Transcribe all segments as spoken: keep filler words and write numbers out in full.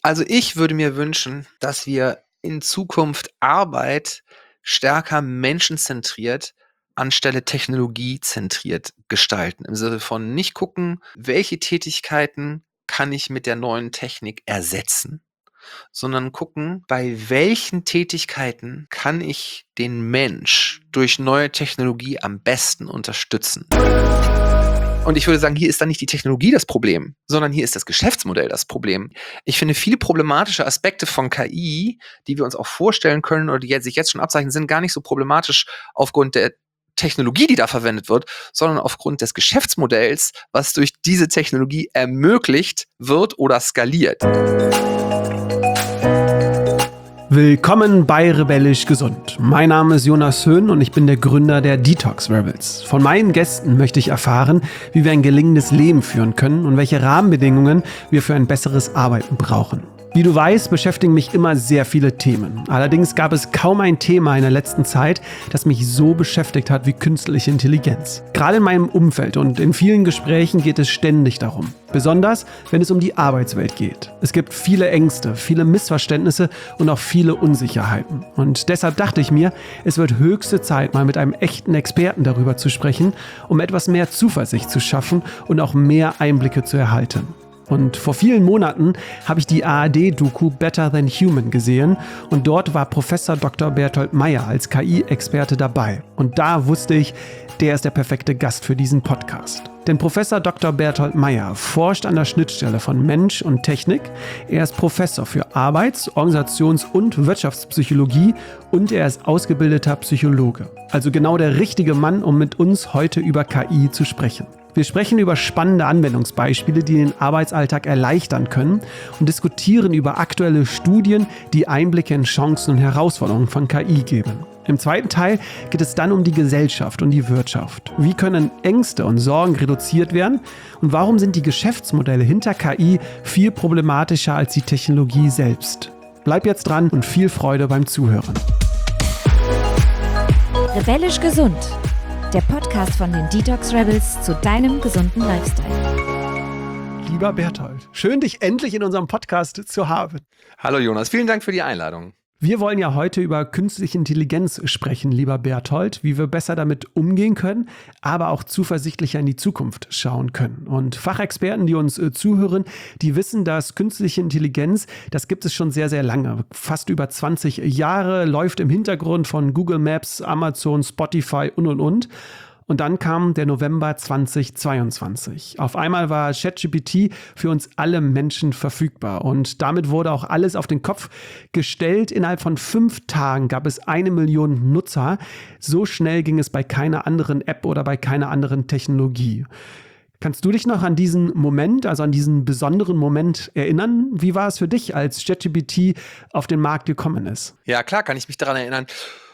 Also, ich würde mir wünschen, dass wir in Zukunft Arbeit stärker menschenzentriert anstelle technologiezentriert gestalten. Im Sinne von nicht gucken, welche Tätigkeiten kann ich mit der neuen Technik ersetzen, sondern gucken, bei welchen Tätigkeiten kann ich den Mensch durch neue Technologie am besten unterstützen. Und ich würde sagen, hier ist dann nicht die Technologie das Problem, sondern hier ist das Geschäftsmodell das Problem. Ich finde, viele problematische Aspekte von K I, die wir uns auch vorstellen können oder die jetzt sich jetzt schon abzeichnen, sind gar nicht so problematisch aufgrund der Technologie, die da verwendet wird, sondern aufgrund des Geschäftsmodells, was durch diese Technologie ermöglicht wird oder skaliert. Willkommen bei Rebellisch Gesund. Mein Name ist Jonas Höhn und ich bin der Gründer der Detox Rebels. Von meinen Gästen möchte ich erfahren, wie wir ein gelingendes Leben führen können und welche Rahmenbedingungen wir für ein besseres Arbeiten brauchen. Wie du weißt, beschäftigen mich immer sehr viele Themen. Allerdings gab es kaum ein Thema in der letzten Zeit, das mich so beschäftigt hat wie künstliche Intelligenz. Gerade in meinem Umfeld und in vielen Gesprächen geht es ständig darum. Besonders, wenn es um die Arbeitswelt geht. Es gibt viele Ängste, viele Missverständnisse und auch viele Unsicherheiten. Und deshalb dachte ich mir, es wird höchste Zeit, mal mit einem echten Experten darüber zu sprechen, um etwas mehr Zuversicht zu schaffen und auch mehr Einblicke zu erhalten. Und vor vielen Monaten habe ich die A R D-Doku Better Than Human gesehen und dort war Professor Doktor Berthold Meyer als K I-Experte dabei. Und da wusste ich, der ist der perfekte Gast für diesen Podcast. Denn Professor Doktor Berthold Meyer forscht an der Schnittstelle von Mensch und Technik. Er ist Professor für Arbeits-, Organisations- und Wirtschaftspsychologie und er ist ausgebildeter Psychologe. Also genau der richtige Mann, um mit uns heute über K I zu sprechen. Wir sprechen über spannende Anwendungsbeispiele, die den Arbeitsalltag erleichtern können und diskutieren über aktuelle Studien, die Einblicke in Chancen und Herausforderungen von K I geben. Im zweiten Teil geht es dann um die Gesellschaft und die Wirtschaft. Wie können Ängste und Sorgen reduziert werden und warum sind die Geschäftsmodelle hinter K I viel problematischer als die Technologie selbst? Bleib jetzt dran und viel Freude beim Zuhören. Rebellisch Gesund. Der Podcast von den Detox Rebels zu deinem gesunden Lifestyle. Lieber Berthold, schön dich endlich in unserem Podcast zu haben. Hallo Jonas, vielen Dank für die Einladung. Wir wollen ja heute über künstliche Intelligenz sprechen, lieber Berthold, wie wir besser damit umgehen können, aber auch zuversichtlicher in die Zukunft schauen können. Und Fachexperten, die uns äh, zuhören, die wissen, dass künstliche Intelligenz, das gibt es schon sehr, sehr lange. Fast über zwanzig Jahre, läuft im Hintergrund von Google Maps, Amazon, Spotify und, und, und. Und dann kam der November zweitausendzweiundzwanzig. Auf einmal war ChatGPT für uns alle Menschen verfügbar. Und damit wurde auch alles auf den Kopf gestellt. Innerhalb von fünf Tagen gab es eine Million Nutzer. So schnell ging es bei keiner anderen App oder bei keiner anderen Technologie. Kannst du dich noch an diesen Moment, also an diesen besonderen Moment erinnern? Wie war es für dich, als ChatGPT auf den Markt gekommen ist? Ja, klar, kann ich mich daran erinnern.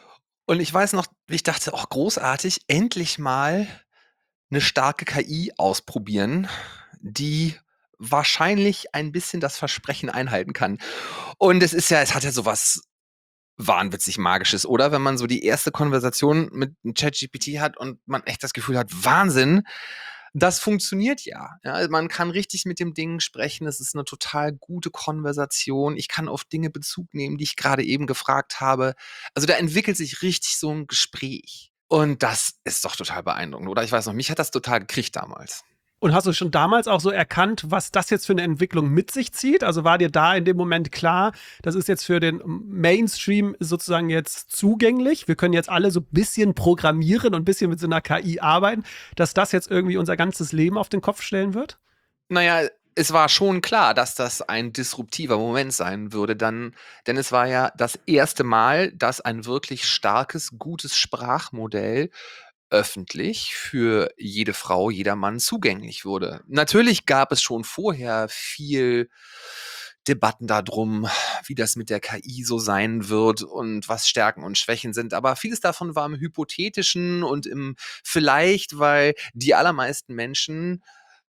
Und ich weiß noch, wie ich dachte, oh, großartig, endlich mal eine starke K I ausprobieren, die wahrscheinlich ein bisschen das Versprechen einhalten kann. Und es ist ja es hat ja so was wahnwitzig Magisches, oder? Wenn man so die erste Konversation mit 'm ChatGPT hat und man echt das Gefühl hat: „Wahnsinn, das funktioniert ja." Ja, also man kann richtig mit dem Ding sprechen. Es ist eine total gute Konversation. Ich kann auf Dinge Bezug nehmen, die ich gerade eben gefragt habe. Also, da entwickelt sich richtig so ein Gespräch. Und das ist doch total beeindruckend, oder? Ich weiß noch, mich hat das total gekriegt damals. Und hast du schon damals auch so erkannt, was das jetzt für eine Entwicklung mit sich zieht? Also war dir da in dem Moment klar, das ist jetzt für den Mainstream sozusagen jetzt zugänglich? Wir können jetzt alle so ein bisschen programmieren und ein bisschen mit so einer K I arbeiten, dass das jetzt irgendwie unser ganzes Leben auf den Kopf stellen wird? Na ja, es war schon klar, dass das ein disruptiver Moment sein würde dann, denn es war ja das erste Mal, dass ein wirklich starkes, gutes Sprachmodell öffentlich für jede Frau, jeder Mann zugänglich wurde. Natürlich gab es schon vorher viel Debatten darum, wie das mit der K I so sein wird und was Stärken und Schwächen sind, aber vieles davon war im Hypothetischen und im Vielleicht, weil die allermeisten Menschen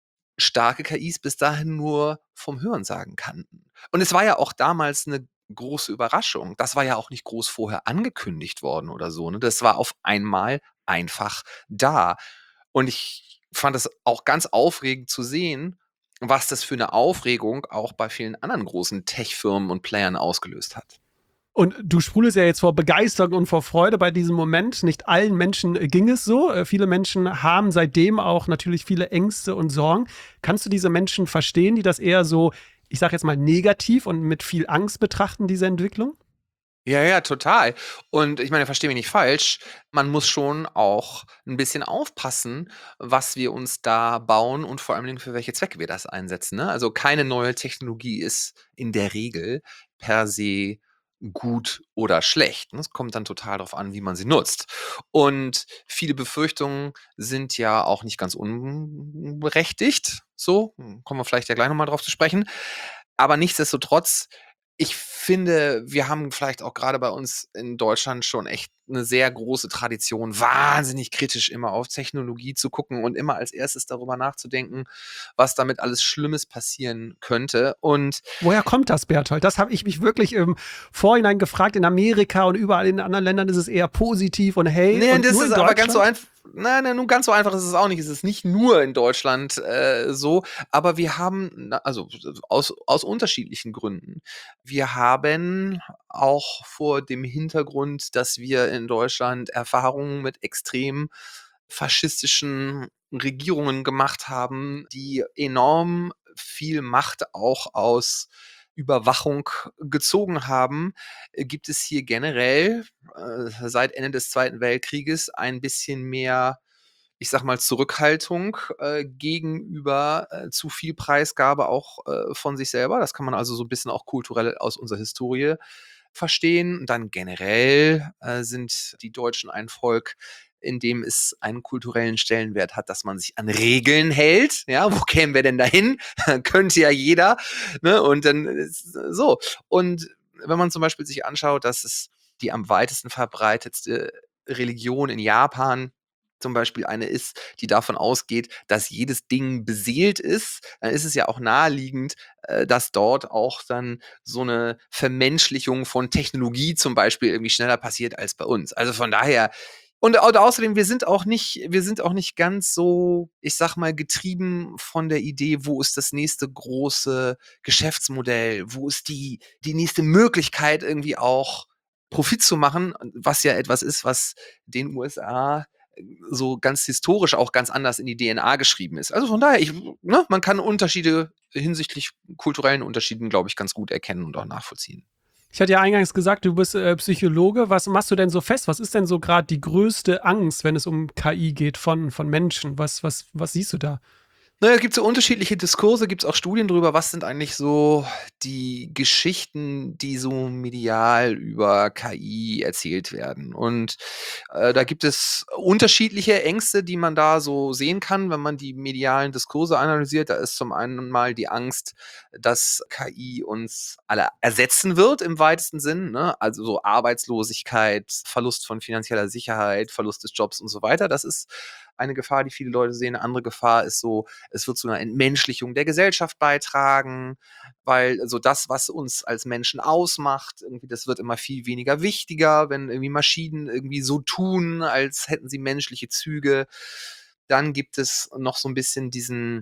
starke K Is bis dahin nur vom Hörensagen kannten. Und es war ja auch damals eine große Überraschung. Das war ja auch nicht groß vorher angekündigt worden oder so, ne? Das war auf einmal einfach da. Und ich fand es auch ganz aufregend zu sehen, was das für eine Aufregung auch bei vielen anderen großen Tech-Firmen und Playern ausgelöst hat. Und du sprudelst ja jetzt vor Begeisterung und vor Freude bei diesem Moment. Nicht allen Menschen äh, ging es so. Äh, viele Menschen haben seitdem auch natürlich viele Ängste und Sorgen. Kannst du diese Menschen verstehen, die das eher so, ich sag jetzt mal, negativ und mit viel Angst betrachten, diese Entwicklung? Ja, ja, total. Und ich meine, verstehe mich nicht falsch, man muss schon auch ein bisschen aufpassen, was wir uns da bauen und vor allen Dingen für welche Zwecke wir das einsetzen, ne? Also, keine neue Technologie ist in der Regel per se gut oder schlecht, ne? Es kommt dann total darauf an, wie man sie nutzt. Und viele Befürchtungen sind ja auch nicht ganz unberechtigt, so, hm, kommen wir vielleicht ja gleich noch mal drauf zu sprechen. Aber nichtsdestotrotz, ich finde, wir haben vielleicht auch gerade bei uns in Deutschland schon echt eine sehr große Tradition, wahnsinnig kritisch immer auf Technologie zu gucken und immer als Erstes darüber nachzudenken, was damit alles Schlimmes passieren könnte. Und Woher kommt das, Berthold? Das habe ich mich wirklich im Vorhinein gefragt. In Amerika und überall in anderen Ländern ist es eher positiv und hey, ne, und das nur ist in aber ganz so Deutschland? einfach. Nein, nein, nun ganz so einfach ist es auch nicht. Es ist nicht nur in Deutschland äh, so, aber wir haben, na, also aus, aus unterschiedlichen Gründen. Wir haben auch vor dem Hintergrund, dass wir in Deutschland Erfahrungen mit extrem faschistischen Regierungen gemacht haben, die enorm viel Macht auch aus Überwachung gezogen haben, äh, gibt es hier generell äh, seit Ende des Zweiten Weltkrieges ein bisschen mehr, ich sag mal, Zurückhaltung äh, gegenüber äh, zu viel Preisgabe auch äh, von sich selber. Das kann man also so ein bisschen auch kulturell aus unserer Historie verstehen. Und dann generell äh, sind die Deutschen ein Volk, in dem es einen kulturellen Stellenwert hat, dass man sich an Regeln hält. Ja, wo kämen wir denn dahin? Könnte ja jeder. Ne? Und dann ist so. Und wenn man zum Beispiel sich anschaut, dass es die am weitesten verbreitetste Religion in Japan zum Beispiel eine ist, die davon ausgeht, dass jedes Ding beseelt ist, dann ist es ja auch naheliegend, äh, dass dort auch dann so eine Vermenschlichung von Technologie zum Beispiel irgendwie schneller passiert als bei uns. Also von daher, und, und außerdem, wir sind auch nicht, wir sind auch nicht ganz so, ich sag mal, getrieben von der Idee, wo ist das nächste große Geschäftsmodell, wo ist die, die nächste Möglichkeit irgendwie auch Profit zu machen, was ja etwas ist, was den U S A so ganz historisch auch ganz anders in die D N A geschrieben ist. Also von daher, ich, ne, man kann Unterschiede hinsichtlich kulturellen Unterschieden, glaube ich, ganz gut erkennen und auch nachvollziehen. Ich hatte ja eingangs gesagt, du bist äh, Psychologe. Was machst du denn so fest? Was ist denn so gerade die größte Angst, wenn es um K I geht von, von Menschen? Was, was, was siehst du da? Naja, es gibt so unterschiedliche Diskurse, gibt es auch Studien drüber, was sind eigentlich so die Geschichten, die so medial über K I erzählt werden. Und äh, da gibt es unterschiedliche Ängste, die man da so sehen kann, wenn man die medialen Diskurse analysiert. Da ist zum einen mal die Angst, dass K I uns alle ersetzen wird im weitesten Sinn, ne? Also so Arbeitslosigkeit, Verlust von finanzieller Sicherheit, Verlust des Jobs und so weiter. Das ist eine Gefahr, die viele Leute sehen. Eine andere Gefahr ist so, es wird zu einer Entmenschlichung der Gesellschaft beitragen, weil so das, was uns als Menschen ausmacht, irgendwie, das wird immer viel weniger wichtiger, wenn irgendwie Maschinen irgendwie so tun, als hätten sie menschliche Züge. Dann gibt es noch so ein bisschen diesen,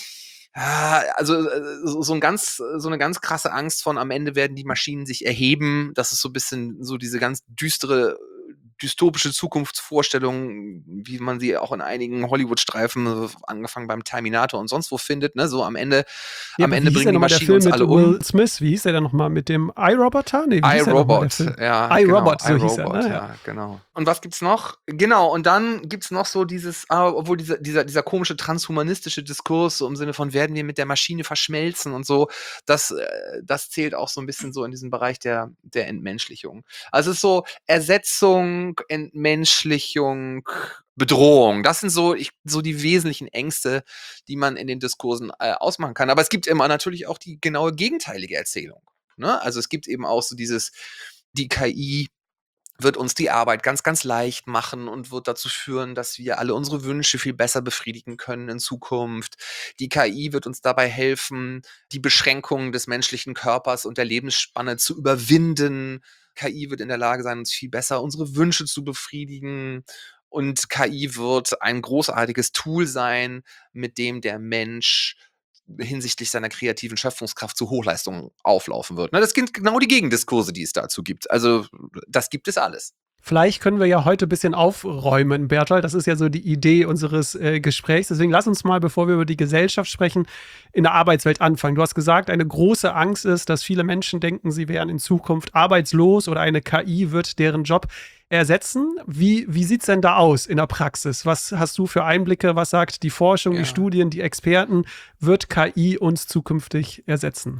ah, also äh, so, so ein ganz, so eine ganz krasse Angst von, am Ende werden die Maschinen sich erheben. Das ist so ein bisschen so diese ganz düstere, dystopische Zukunftsvorstellung, wie man sie auch in einigen Hollywood-Streifen, angefangen beim Terminator und sonst wo findet. Ne? So am Ende, Ja, am aber wie Ende hieß bringen der die nochmal der Maschinen Film uns mit alle Will um. Smith? Wie hieß der denn nochmal mit dem iRoboter? Nee, wie hieß der nochmal der iRobot, Film? ja, genau, iRobot, so hieß er, iRobot, ne? Ja. ja, genau. Und was gibt's noch? Genau, und dann gibt's noch so dieses, ah, obwohl dieser, dieser, dieser komische transhumanistische Diskurs, so im Sinne von, werden wir mit der Maschine verschmelzen und so, das, äh, das zählt auch so ein bisschen so in diesen Bereich der, der Entmenschlichung. Also es ist so Ersetzung, Entmenschlichung, Bedrohung. Das sind so, ich, so die wesentlichen Ängste, die man in den Diskursen äh, ausmachen kann. Aber es gibt immer natürlich auch die genaue gegenteilige Erzählung. Ne? Also es gibt eben auch so dieses, die K I wird uns die Arbeit ganz, ganz leicht machen und wird dazu führen, dass wir alle unsere Wünsche viel besser befriedigen können in Zukunft. Die K I wird uns dabei helfen, die Beschränkungen des menschlichen Körpers und der Lebensspanne zu überwinden. K I wird in der Lage sein, uns viel besser unsere Wünsche zu befriedigen. Und K I wird ein großartiges Tool sein, mit dem der Mensch hinsichtlich seiner kreativen Schöpfungskraft zu Hochleistungen auflaufen wird. Ne, das sind genau die Gegendiskurse, die es dazu gibt. Also das gibt es alles. Vielleicht können wir ja heute ein bisschen aufräumen, Bertolt. Das ist ja so die Idee unseres äh, Gesprächs. Deswegen lass uns mal, bevor wir über die Gesellschaft sprechen, in der Arbeitswelt anfangen. Du hast gesagt, eine große Angst ist, dass viele Menschen denken, sie wären in Zukunft arbeitslos oder eine K I wird deren Job ersetzen. Wie, wie sieht es denn da aus in der Praxis? Was hast du für Einblicke? Was sagt die Forschung, Ja. die Studien, die Experten? Wird K I uns zukünftig ersetzen?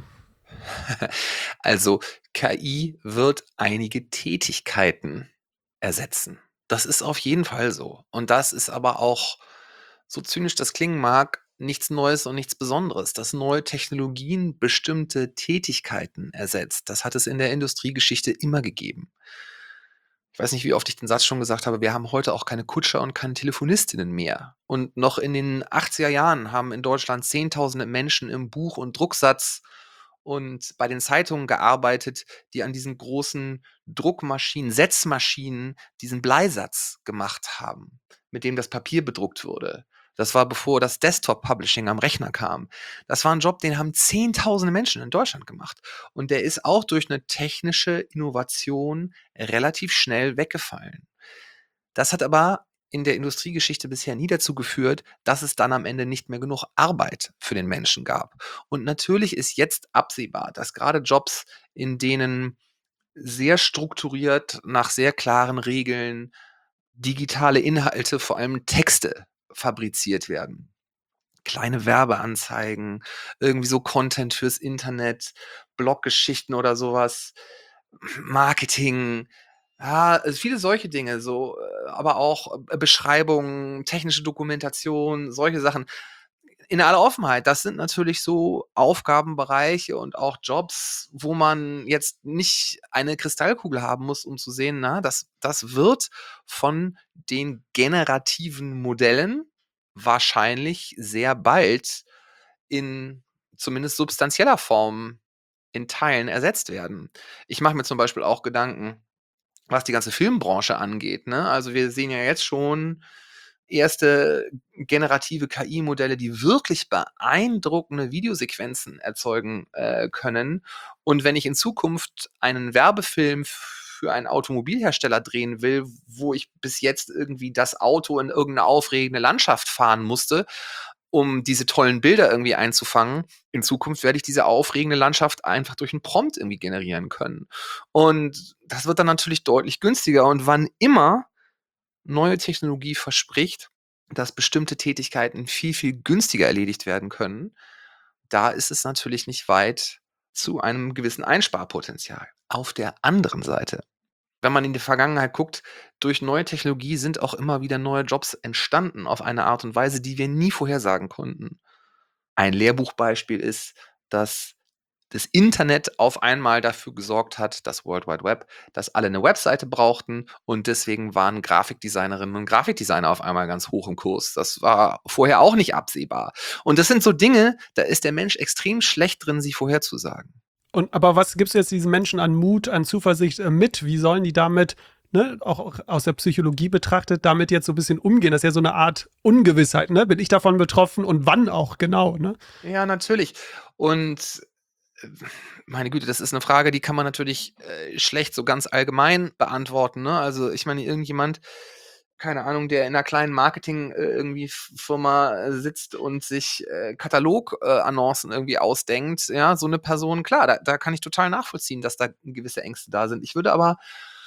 Also K I wird einige Tätigkeiten ersetzen. Das ist auf jeden Fall so. Und das ist aber auch, so zynisch das klingen mag, nichts Neues und nichts Besonderes, dass neue Technologien bestimmte Tätigkeiten ersetzt. Das hat es in der Industriegeschichte immer gegeben. Ich weiß nicht, wie oft ich den Satz schon gesagt habe, wir haben heute auch keine Kutscher und keine Telefonistinnen mehr. Und noch in den achtziger Jahren haben in Deutschland Zehntausende Menschen im Buch- und Drucksatz und bei den Zeitungen gearbeitet, die an diesen großen Druckmaschinen, Setzmaschinen, diesen Bleisatz gemacht haben, mit dem das Papier bedruckt wurde. Das war bevor das Desktop-Publishing am Rechner kam. Das war ein Job, den haben Zehntausende Menschen in Deutschland gemacht. Und der ist auch durch eine technische Innovation relativ schnell weggefallen. Das hat aber in der Industriegeschichte bisher nie dazu geführt, dass es dann am Ende nicht mehr genug Arbeit für den Menschen gab. Und natürlich ist jetzt absehbar, dass gerade Jobs, in denen sehr strukturiert nach sehr klaren Regeln digitale Inhalte, vor allem Texte, fabriziert werden. Kleine Werbeanzeigen, irgendwie so Content fürs Internet, Bloggeschichten oder sowas, Marketing, ja, also viele solche Dinge, so, äh, aber auch äh, Beschreibungen, technische Dokumentation, solche Sachen. In aller Offenheit, das sind natürlich so Aufgabenbereiche und auch Jobs, wo man jetzt nicht eine Kristallkugel haben muss, um zu sehen, na, das, das wird von den generativen Modellen wahrscheinlich sehr bald in zumindest substanzieller Form in Teilen ersetzt werden. Ich mache mir zum Beispiel auch Gedanken, was die ganze Filmbranche angeht. Ne? Also wir sehen ja jetzt schon erste generative K I-Modelle, die wirklich beeindruckende Videosequenzen erzeugen äh, können. Und wenn ich in Zukunft einen Werbefilm für einen Automobilhersteller drehen will, wo ich bis jetzt irgendwie das Auto in irgendeine aufregende Landschaft fahren musste, um diese tollen Bilder irgendwie einzufangen, in Zukunft werde ich diese aufregende Landschaft einfach durch einen Prompt irgendwie generieren können. Und das wird dann natürlich deutlich günstiger. Und wann immer neue Technologie verspricht, dass bestimmte Tätigkeiten viel, viel günstiger erledigt werden können, da ist es natürlich nicht weit zu einem gewissen Einsparpotenzial. Auf der anderen Seite, wenn man in die Vergangenheit guckt, durch neue Technologie sind auch immer wieder neue Jobs entstanden auf eine Art und Weise, die wir nie vorhersagen konnten. Ein Lehrbuchbeispiel ist, dass das Internet auf einmal dafür gesorgt hat, das World Wide Web, dass alle eine Webseite brauchten und deswegen waren Grafikdesignerinnen und Grafikdesigner auf einmal ganz hoch im Kurs. Das war vorher auch nicht absehbar. Und das sind so Dinge, da ist der Mensch extrem schlecht drin, sie vorherzusagen. Und aber was gibst du jetzt diesen Menschen an Mut, an Zuversicht äh, mit? Wie sollen die damit, ne, auch, auch aus der Psychologie betrachtet, damit jetzt so ein bisschen umgehen? Das ist ja so eine Art Ungewissheit, ne? Bin ich davon betroffen und wann auch genau, ne? Ja, natürlich. Und äh, meine Güte, das ist eine Frage, die kann man natürlich äh, schlecht so ganz allgemein beantworten. Ne? Also ich meine, irgendjemand, keine Ahnung, der in einer kleinen Marketing äh, irgendwie F- Firma äh, sitzt und sich äh, Katalog-Annoncen irgendwie ausdenkt, ja, so eine Person, klar, da, da kann ich total nachvollziehen, dass da gewisse Ängste da sind. Ich würde aber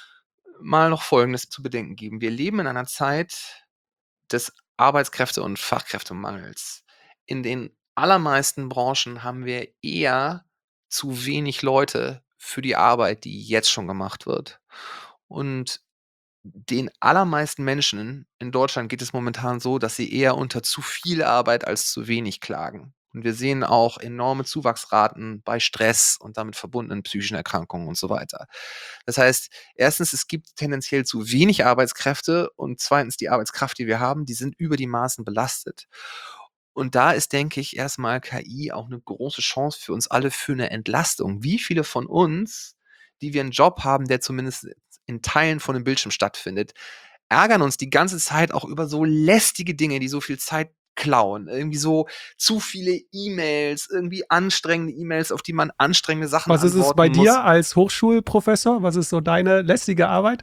mal noch Folgendes zu bedenken geben. Wir leben in einer Zeit des Arbeitskräfte- und Fachkräftemangels. In den allermeisten Branchen haben wir eher zu wenig Leute für die Arbeit, die jetzt schon gemacht wird. Und den allermeisten Menschen in Deutschland geht es momentan so, dass sie eher unter zu viel Arbeit als zu wenig klagen. Und wir sehen auch enorme Zuwachsraten bei Stress und damit verbundenen psychischen Erkrankungen und so weiter. Das heißt, erstens, es gibt tendenziell zu wenig Arbeitskräfte und zweitens, die Arbeitskraft, die wir haben, die sind über die Maßen belastet. Und da ist, denke ich, erstmal K I auch eine große Chance für uns alle für eine Entlastung. Wie viele von uns, die wir einen Job haben, der zumindest in Teilen von dem Bildschirm stattfindet, ärgern uns die ganze Zeit auch über so lästige Dinge, die so viel Zeit klauen. Irgendwie so zu viele E-Mails, irgendwie anstrengende E-Mails, auf die man anstrengende Sachen Was ist es antworten bei muss. dir als Hochschulprofessor? Was ist so deine lästige Arbeit?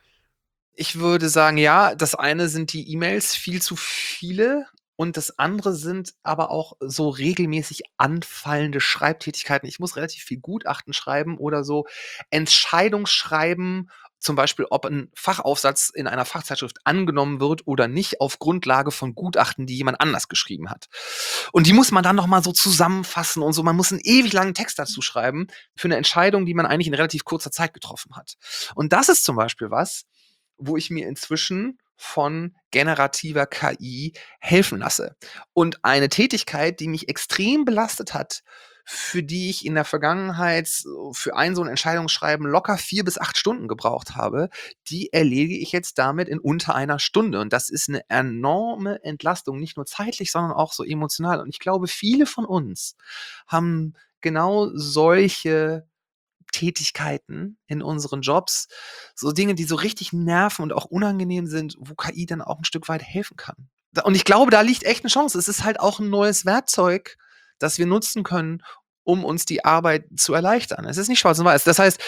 Ich würde sagen, ja, das eine sind die E-Mails, viel zu viele. Und das andere sind aber auch so regelmäßig anfallende Schreibtätigkeiten. Ich muss relativ viel Gutachten schreiben oder so Entscheidungsschreiben, zum Beispiel, ob ein Fachaufsatz in einer Fachzeitschrift angenommen wird oder nicht, auf Grundlage von Gutachten, die jemand anders geschrieben hat. Und die muss man dann noch mal so zusammenfassen und so. Man muss einen ewig langen Text dazu schreiben für eine Entscheidung, die man eigentlich in relativ kurzer Zeit getroffen hat. Und das ist zum Beispiel was, wo ich mir inzwischen von generativer K I helfen lasse. Und eine Tätigkeit, die mich extrem belastet hat, für die ich in der Vergangenheit für ein so ein Entscheidungsschreiben locker vier bis acht Stunden gebraucht habe, die erledige ich jetzt damit in unter einer Stunde. Und das ist eine enorme Entlastung, nicht nur zeitlich, sondern auch so emotional. Und ich glaube, viele von uns haben genau solche Tätigkeiten in unseren Jobs, so Dinge, die so richtig nerven und auch unangenehm sind, wo K I dann auch ein Stück weit helfen kann. Da und ich glaube, da liegt echt 'ne Chance. Es ist halt auch 'n neues Werkzeug, das wir nutzen können, um uns die Arbeit zu erleichtern. Es ist nicht schwarz und weiß. Das heißt,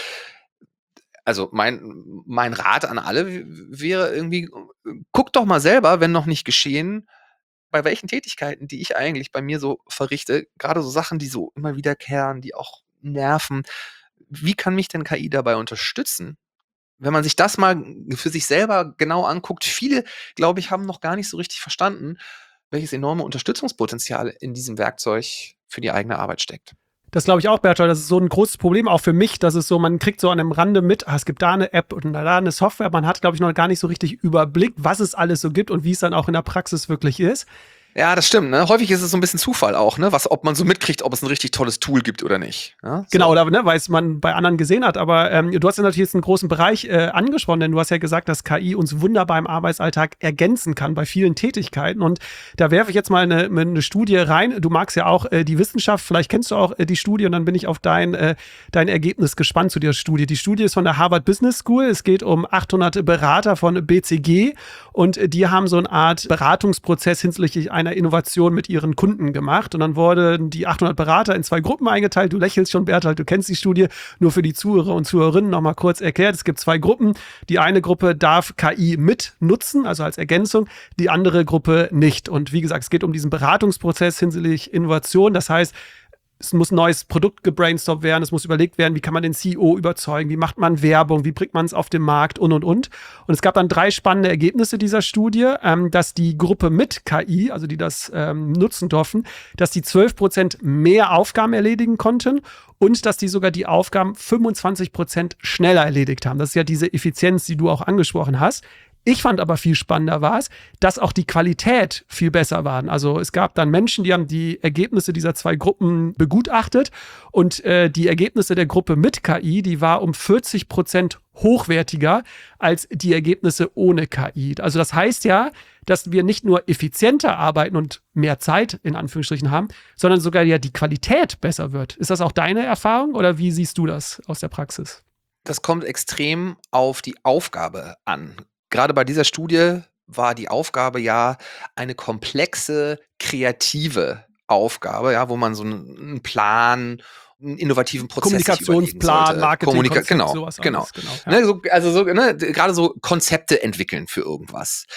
also mein mein Rat an alle w wäre irgendwie, guckt doch mal selber, wenn noch nicht geschehen, bei welchen Tätigkeiten, die ich eigentlich bei mir so verrichte, grade so Sachen, die so immer wiederkehren, die auch nerven, wie kann mich denn K I dabei unterstützen? Wenn man sich das mal für sich selber genau anguckt, viele, glaube ich, haben noch gar nicht so richtig verstanden, welches enorme Unterstützungspotenzial in diesem Werkzeug für die eigene Arbeit steckt. Das glaube ich auch, Bertolt. Das ist so ein großes Problem auch für mich, dass es so, man kriegt so an dem Rande mit, ah, es gibt da eine App und da eine Software. Man hat, glaube ich, noch gar nicht so richtig überblickt, was es alles so gibt und wie es dann auch in der Praxis wirklich ist. Ja, das stimmt, ne? Häufig ist es so ein bisschen Zufall auch, ne? Was, ob man so mitkriegt, ob es ein richtig tolles Tool gibt oder nicht. Ja, so. Genau, oder, ne, weil es man bei anderen gesehen hat. Aber ähm, du hast ja natürlich jetzt einen großen Bereich äh, angesprochen, denn du hast ja gesagt, dass K I uns wunderbar im Arbeitsalltag ergänzen kann bei vielen Tätigkeiten. Und da werfe ich jetzt mal eine, eine Studie rein. Du magst ja auch äh, die Wissenschaft, vielleicht kennst du auch äh, die Studie und dann bin ich auf dein, äh, dein Ergebnis gespannt zu dieser Studie. Die Studie ist von der Harvard Business School. Es geht um achthundert Berater von B C G und äh, die haben so eine Art Beratungsprozess hinsichtlich einer Innovation mit ihren Kunden gemacht. Und dann wurden die achthundert Berater in zwei Gruppen eingeteilt. Du lächelst schon, Bertolt, du kennst die Studie. Nur für die Zuhörer und Zuhörerinnen noch mal kurz erklärt. Es gibt zwei Gruppen. Die eine Gruppe darf K I mit nutzen, also als Ergänzung. Die andere Gruppe nicht. Und wie gesagt, es geht um diesen Beratungsprozess hinsichtlich Innovation. Das heißt, es muss ein neues Produkt gebrainstormt werden, es muss überlegt werden, wie kann man den C E O überzeugen, wie macht man Werbung, wie bringt man es auf den Markt und, und, und. Und es gab dann drei spannende Ergebnisse dieser Studie, ähm, dass die Gruppe mit K I, also die das ähm, nutzen durften, dass die zwölf Prozent mehr Aufgaben erledigen konnten und dass die sogar die Aufgaben fünfundzwanzig Prozent schneller erledigt haben. Das ist ja diese Effizienz, die du auch angesprochen hast. Ich fand aber viel spannender war es, dass auch die Qualität viel besser war. Also es gab dann Menschen, die haben die Ergebnisse dieser zwei Gruppen begutachtet und äh, die Ergebnisse der Gruppe mit K I, die war um vierzig Prozent hochwertiger als die Ergebnisse ohne K I. Also das heißt ja, dass wir nicht nur effizienter arbeiten und mehr Zeit in Anführungsstrichen haben, sondern sogar ja die Qualität besser wird. Ist das auch deine Erfahrung oder wie siehst du das aus der Praxis? Das kommt extrem auf die Aufgabe an. Gerade bei dieser Studie war die Aufgabe ja eine komplexe, kreative Aufgabe, ja, wo man so einen Plan, einen innovativen Prozess sich überlegen Kommunikationsplan, sollte. Marketing, Kommunika Konzept, genau, sowas genau. alles, genau, ja. Ne, so, also so, ne, gerade so Konzepte entwickeln für irgendwas.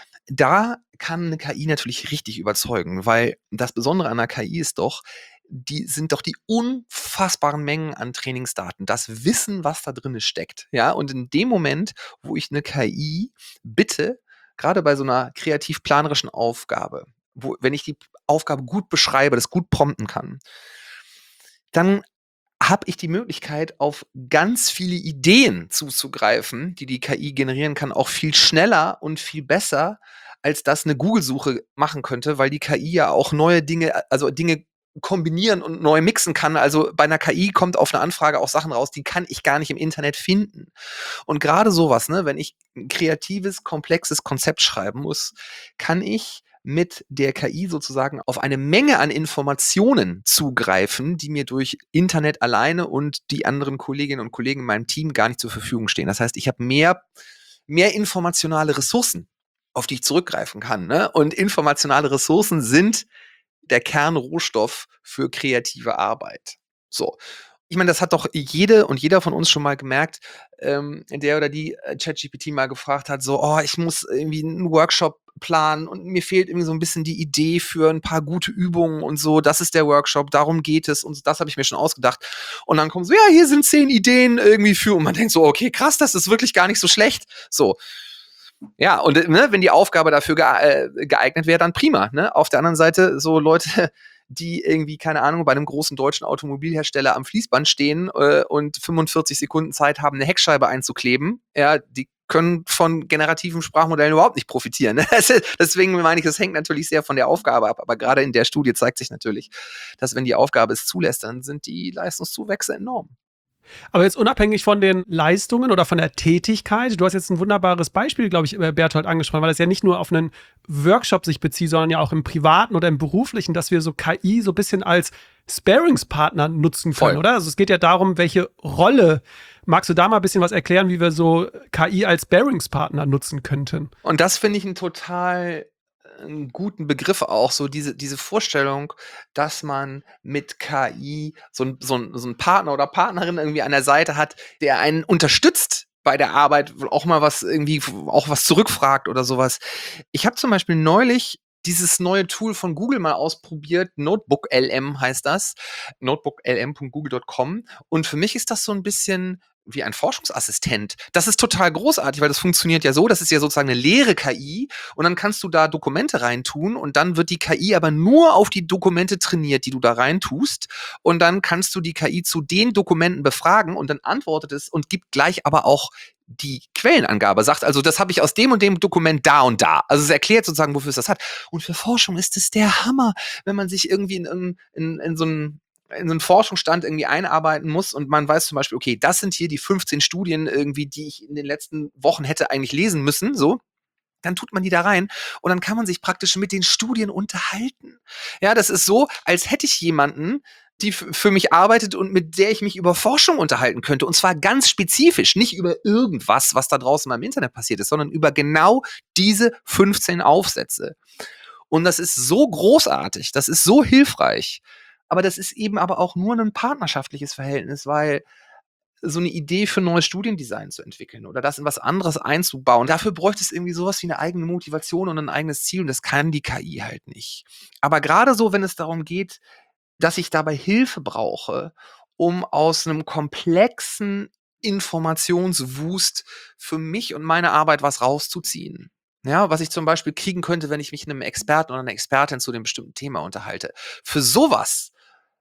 Da kann eine K I natürlich richtig überzeugen, weil das Besondere an einer K I ist doch, die sind doch die unfassbaren Mengen an Trainingsdaten, das Wissen, was da drin steckt. Ja, und in dem Moment, wo ich eine K I bitte, gerade bei so einer kreativ-planerischen Aufgabe, wo, wenn ich die Aufgabe gut beschreibe, das gut prompten kann, dann habe ich die Möglichkeit, auf ganz viele Ideen zuzugreifen, die die K I generieren kann, auch viel schneller und viel besser, als das eine Google-Suche machen könnte, weil die K I ja auch neue Dinge, also Dinge kombinieren und neu mixen kann. Also bei einer K I kommt auf eine Anfrage auch Sachen raus, die kann ich gar nicht im Internet finden. Und gerade sowas, ne, wenn ich ein kreatives, komplexes Konzept schreiben muss, kann ich mit der K I sozusagen auf eine Menge an Informationen zugreifen, die mir durch Internet alleine und die anderen Kolleginnen und Kollegen in meinem Team gar nicht zur Verfügung stehen. Das heißt, ich habe mehr, mehr informationale Ressourcen, auf die ich zurückgreifen kann. Ne? Und informationale Ressourcen sind der Kernrohstoff für kreative Arbeit. So. Ich meine, das hat doch jede und jeder von uns schon mal gemerkt, ähm, der oder die äh, ChatGPT mal gefragt hat, so, oh, ich muss irgendwie einen Workshop planen und mir fehlt irgendwie so ein bisschen die Idee für ein paar gute Übungen und so, das ist der Workshop, darum geht es und das habe ich mir schon ausgedacht. Und dann kommen so, ja, hier sind zehn Ideen irgendwie für und man denkt so, okay, krass, das ist wirklich gar nicht so schlecht. So. Ja, und ne, wenn die Aufgabe dafür ge- geeignet wäre, dann prima. Ne? Auf der anderen Seite so Leute, die irgendwie, keine Ahnung, bei einem großen deutschen Automobilhersteller am Fließband stehen äh, und fünfundvierzig Sekunden Zeit haben, eine Heckscheibe einzukleben, ja, die können von generativen Sprachmodellen überhaupt nicht profitieren. Ne? Deswegen meine ich, das hängt natürlich sehr von der Aufgabe ab. Aber gerade in der Studie zeigt sich natürlich, dass wenn die Aufgabe es zulässt, dann sind die Leistungszuwächse enorm. Aber jetzt unabhängig von den Leistungen oder von der Tätigkeit, du hast jetzt ein wunderbares Beispiel, glaube ich, Berthold, angesprochen, weil es ja nicht nur auf einen Workshop sich bezieht, sondern ja auch im Privaten oder im Beruflichen, dass wir so K I so ein bisschen als Sparingspartner nutzen können, Voll. oder? Also es geht ja darum, welche Rolle, magst du da mal ein bisschen was erklären, wie wir so K I als Sparingspartner nutzen könnten? Und das finde ich ein total einen guten Begriff auch, so diese, diese Vorstellung, dass man mit K I so ein, so ein, so ein Partner oder Partnerin irgendwie an der Seite hat, der einen unterstützt bei der Arbeit, auch mal was irgendwie, auch was zurückfragt oder sowas. Ich habe zum Beispiel neulich dieses neue Tool von Google mal ausprobiert, Notebook L M heißt das, notebook l m punkt google punkt com und für mich ist das so ein bisschen wie ein Forschungsassistent. Das ist total großartig, weil das funktioniert ja so, das ist ja sozusagen eine leere K I und dann kannst du da Dokumente reintun und dann wird die K I aber nur auf die Dokumente trainiert, die du da reintust und dann kannst du die K I zu den Dokumenten befragen und dann antwortet es und gibt gleich aber auch die Quellenangabe, sagt also, das habe ich aus dem und dem Dokument da und da. Also es erklärt sozusagen, wofür es das hat. Und für Forschung ist es der Hammer, wenn man sich irgendwie in, in, in, in so einen in so einen Forschungsstand irgendwie einarbeiten muss und man weiß zum Beispiel, okay, das sind hier die fünfzehn Studien irgendwie, die ich in den letzten Wochen hätte eigentlich lesen müssen, so. Dann tut man die da rein und dann kann man sich praktisch mit den Studien unterhalten. Ja, das ist so, als hätte ich jemanden, die f- für mich arbeitet und mit der ich mich über Forschung unterhalten könnte. Und zwar ganz spezifisch, nicht über irgendwas, was da draußen mal im Internet passiert ist, sondern über genau diese fünfzehn Aufsätze. Und das ist so großartig, das ist so hilfreich. Aber das ist eben aber auch nur ein partnerschaftliches Verhältnis, weil so eine Idee für neues Studiendesign zu entwickeln oder das in was anderes einzubauen, dafür bräuchte es irgendwie sowas wie eine eigene Motivation und ein eigenes Ziel und das kann die K I halt nicht. Aber gerade so, wenn es darum geht, dass ich dabei Hilfe brauche, um aus einem komplexen Informationswust für mich und meine Arbeit was rauszuziehen. Ja, was ich zum Beispiel kriegen könnte, wenn ich mich mit einem Experten oder einer Expertin zu dem bestimmten Thema unterhalte. Für sowas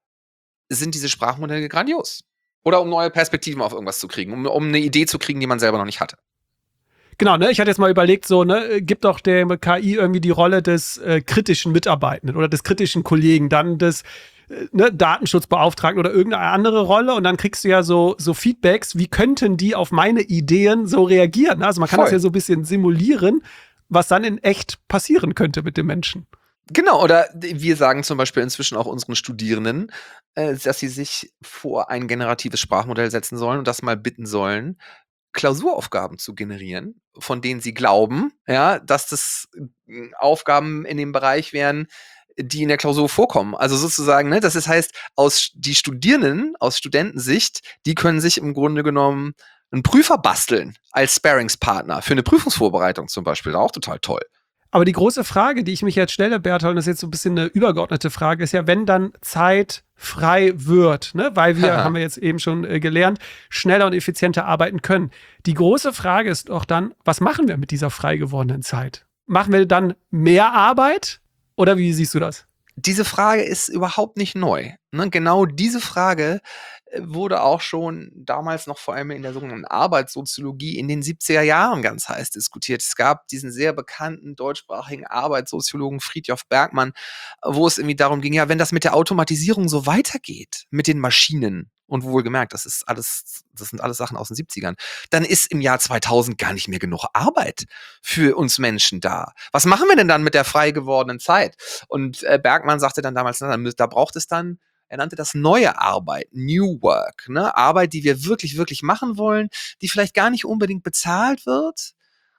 sind diese Sprachmodelle grandios. Oder um neue Perspektiven auf irgendwas zu kriegen, um, um eine Idee zu kriegen, die man selber noch nicht hatte. Genau, ne? Ich hatte jetzt mal überlegt, so, ne, gibt doch der K I irgendwie die Rolle des äh, kritischen Mitarbeitenden oder des kritischen Kollegen, dann des äh, ne, Datenschutzbeauftragten oder irgendeine andere Rolle und dann kriegst du ja so, so Feedbacks, wie könnten die auf meine Ideen so reagieren? Also man kann Voll. das ja so ein bisschen simulieren, was dann in echt passieren könnte mit dem Menschen. Genau, oder wir sagen zum Beispiel inzwischen auch unseren Studierenden, äh, dass sie sich vor ein generatives Sprachmodell setzen sollen und das mal bitten sollen, Klausuraufgaben zu generieren, von denen sie glauben, ja, dass das äh, Aufgaben in dem Bereich wären, die in der Klausur vorkommen. Also sozusagen, ne, das ist, heißt, aus die Studierenden, aus Studentensicht, die können sich im Grunde genommen einen Prüfer basteln als Sparingspartner für eine Prüfungsvorbereitung zum Beispiel. Auch total toll. Aber die große Frage, die ich mich jetzt stelle, Berthold, und das ist jetzt so ein bisschen eine übergeordnete Frage, ist ja, wenn dann Zeit frei wird, ne? Weil wir, haben wir jetzt eben schon äh, gelernt, schneller und effizienter arbeiten können. Die große Frage ist doch dann, was machen wir mit dieser frei gewordenen Zeit? Machen wir dann mehr Arbeit oder wie siehst du das? Diese Frage ist überhaupt nicht neu. Ne? Genau diese Frage äh, wurde auch schon damals noch vor allem in der sogenannten Arbeitssoziologie in den siebziger Jahren ganz heiß diskutiert. Es gab diesen sehr bekannten deutschsprachigen Arbeitssoziologen Fridtjof Bergmann, wo es irgendwie darum ging, ja, wenn das mit der Automatisierung so weitergeht, mit den Maschinen, und wohlgemerkt, das ist alles, das sind alles Sachen aus den siebzigern, dann ist im Jahr zweitausend gar nicht mehr genug Arbeit für uns Menschen da. Was machen wir denn dann mit der frei gewordenen Zeit? Und äh, Bergmann sagte dann damals, na, da braucht es dann, er nannte das neue Arbeit, New Work, ne? Arbeit, die wir wirklich, wirklich machen wollen, die vielleicht gar nicht unbedingt bezahlt wird,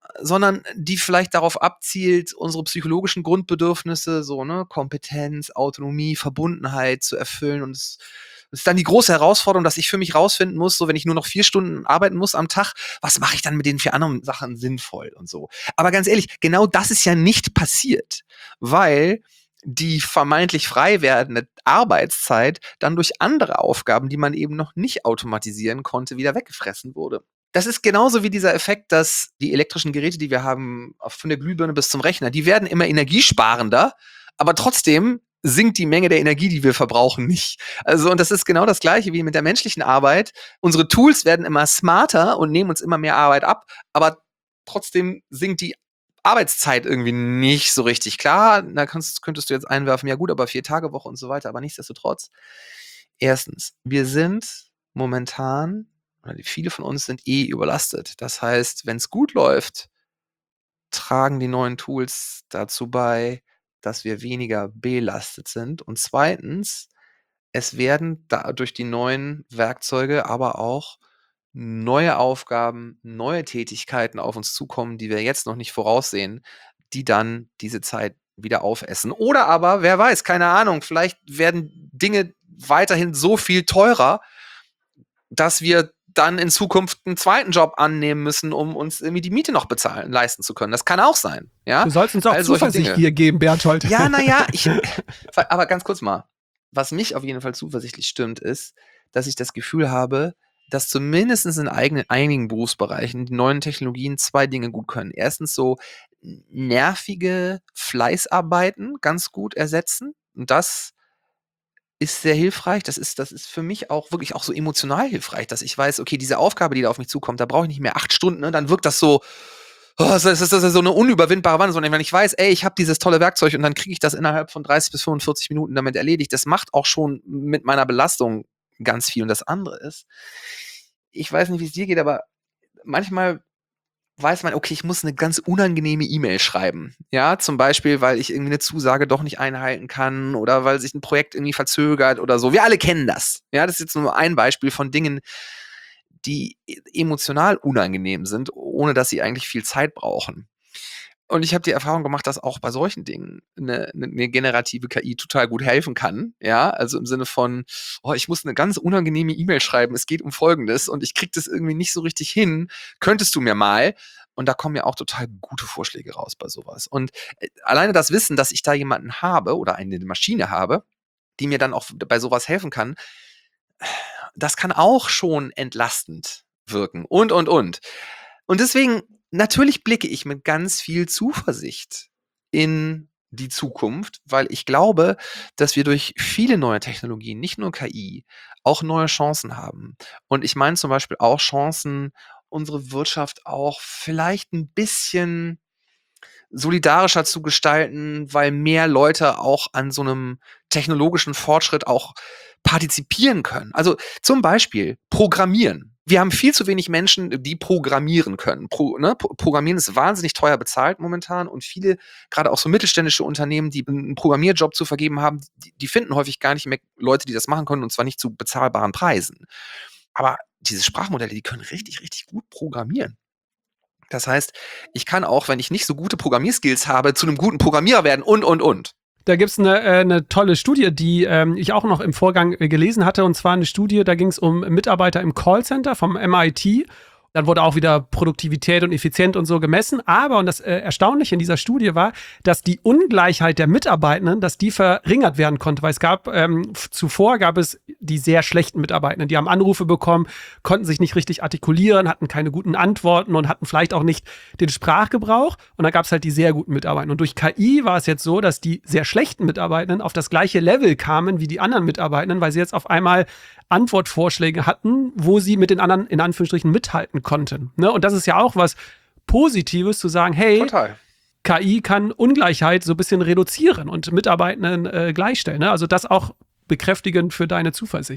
sondern die vielleicht darauf abzielt, unsere psychologischen Grundbedürfnisse, so, ne, Kompetenz, Autonomie, Verbundenheit zu erfüllen. Und es ist dann die große Herausforderung, dass ich für mich rausfinden muss, so wenn ich nur noch vier Stunden arbeiten muss am Tag, was mache ich dann mit den vier anderen Sachen sinnvoll und so. Aber ganz ehrlich, genau das ist ja nicht passiert, weil die vermeintlich frei werdende Arbeitszeit dann durch andere Aufgaben, die man eben noch nicht automatisieren konnte, wieder weggefressen wurde. Das ist genauso wie dieser Effekt, dass die elektrischen Geräte, die wir haben, von der Glühbirne bis zum Rechner, die werden immer energiesparender, aber trotzdem sinkt die Menge der Energie, die wir verbrauchen, nicht. Also, und das ist genau das Gleiche wie mit der menschlichen Arbeit. Unsere Tools werden immer smarter und nehmen uns immer mehr Arbeit ab, aber trotzdem sinkt die Arbeitszeit irgendwie nicht so richtig. Klar, da kannst, könntest du jetzt einwerfen, ja gut, aber vier Tage Woche und so weiter, aber nichtsdestotrotz. Erstens, wir sind momentan, oder viele von uns sind eh überlastet. Das heißt, wenn es gut läuft, tragen die neuen Tools dazu bei, dass wir weniger belastet sind. Und zweitens, es werden da durch die neuen Werkzeuge aber auch neue Aufgaben, neue Tätigkeiten auf uns zukommen, die wir jetzt noch nicht voraussehen, die dann diese Zeit wieder aufessen. Oder aber, wer weiß, keine Ahnung, vielleicht werden Dinge weiterhin so viel teurer, dass wir dann in Zukunft einen zweiten Job annehmen müssen, um uns irgendwie die Miete noch bezahlen, leisten zu können. Das kann auch sein. Ja? Du sollst uns auch all solche Zuversicht Dinge hier geben, Berthold. Ja, naja, ich, aber ganz kurz mal. Was mich auf jeden Fall zuversichtlich stimmt, ist, dass ich das Gefühl habe, dass zumindest in eigenen, einigen Berufsbereichen die neuen Technologien zwei Dinge gut können. Erstens so nervige Fleißarbeiten ganz gut ersetzen. Und das ist sehr hilfreich. Das ist, das ist für mich auch wirklich auch so emotional hilfreich, dass ich weiß, okay, diese Aufgabe, die da auf mich zukommt, da brauche ich nicht mehr acht Stunden, ne? Dann wirkt das so, oh, das ist, das ist so eine unüberwindbare Wand, sondern wenn ich weiß, ey, ich habe dieses tolle Werkzeug und dann kriege ich das innerhalb von dreißig bis fünfundvierzig Minuten damit erledigt, das macht auch schon mit meiner Belastung ganz viel. Und das andere ist, ich weiß nicht, wie es dir geht, aber manchmal weiß man, okay, ich muss eine ganz unangenehme E-Mail schreiben. Ja, zum Beispiel, weil ich irgendwie eine Zusage doch nicht einhalten kann oder weil sich ein Projekt irgendwie verzögert oder so. Wir alle kennen das. Ja, das ist jetzt nur ein Beispiel von Dingen, die emotional unangenehm sind, ohne dass sie eigentlich viel Zeit brauchen. Und ich habe die Erfahrung gemacht, dass auch bei solchen Dingen eine, eine generative K I total gut helfen kann. Ja, also im Sinne von, oh, ich muss eine ganz unangenehme E-Mail schreiben, es geht um Folgendes und ich kriege das irgendwie nicht so richtig hin. Könntest du mir mal? Und da kommen ja auch total gute Vorschläge raus bei sowas. Und alleine das Wissen, dass ich da jemanden habe oder eine Maschine habe, die mir dann auch bei sowas helfen kann, das kann auch schon entlastend wirken. Und, und, und. Und deswegen, natürlich blicke ich mit ganz viel Zuversicht in die Zukunft, weil ich glaube, dass wir durch viele neue Technologien, nicht nur K I, auch neue Chancen haben. Und ich meine zum Beispiel auch Chancen, unsere Wirtschaft auch vielleicht ein bisschen solidarischer zu gestalten, weil mehr Leute auch an so einem technologischen Fortschritt auch partizipieren können. Also zum Beispiel Programmieren. Wir haben viel zu wenig Menschen, die programmieren können. Pro, ne? Programmieren ist wahnsinnig teuer bezahlt momentan und viele, gerade auch so mittelständische Unternehmen, die einen Programmierjob zu vergeben haben, die, die finden häufig gar nicht mehr Leute, die das machen können und zwar nicht zu bezahlbaren Preisen. Aber diese Sprachmodelle, die können richtig, richtig gut programmieren. Das heißt, ich kann auch, wenn ich nicht so gute Programmierskills habe, zu einem guten Programmierer werden und, und, und. Da gibt es eine, äh, eine tolle Studie, die ähm, ich auch noch im Vorgang äh, gelesen hatte. Und zwar eine Studie, da ging es um Mitarbeiter im Callcenter vom M I T. Dann wurde auch wieder Produktivität und Effizienz und so gemessen. Aber, und das äh, Erstaunliche in dieser Studie war, dass die Ungleichheit der Mitarbeitenden, dass die verringert werden konnte. Weil es gab, ähm, zuvor gab es die sehr schlechten Mitarbeitenden. Die haben Anrufe bekommen, konnten sich nicht richtig artikulieren, hatten keine guten Antworten und hatten vielleicht auch nicht den Sprachgebrauch. Und dann gab es halt die sehr guten Mitarbeitenden. Und durch K I war es jetzt so, dass die sehr schlechten Mitarbeitenden auf das gleiche Level kamen wie die anderen Mitarbeitenden, weil sie jetzt auf einmal Antwortvorschläge hatten, wo sie mit den anderen in Anführungsstrichen mithalten konnten. Ne? Und das ist ja auch was Positives, zu sagen, hey, Total. K I kann Ungleichheit so ein bisschen reduzieren und Mitarbeitenden äh, gleichstellen. Ne? Also das auch bekräftigend für deine Zuversicht.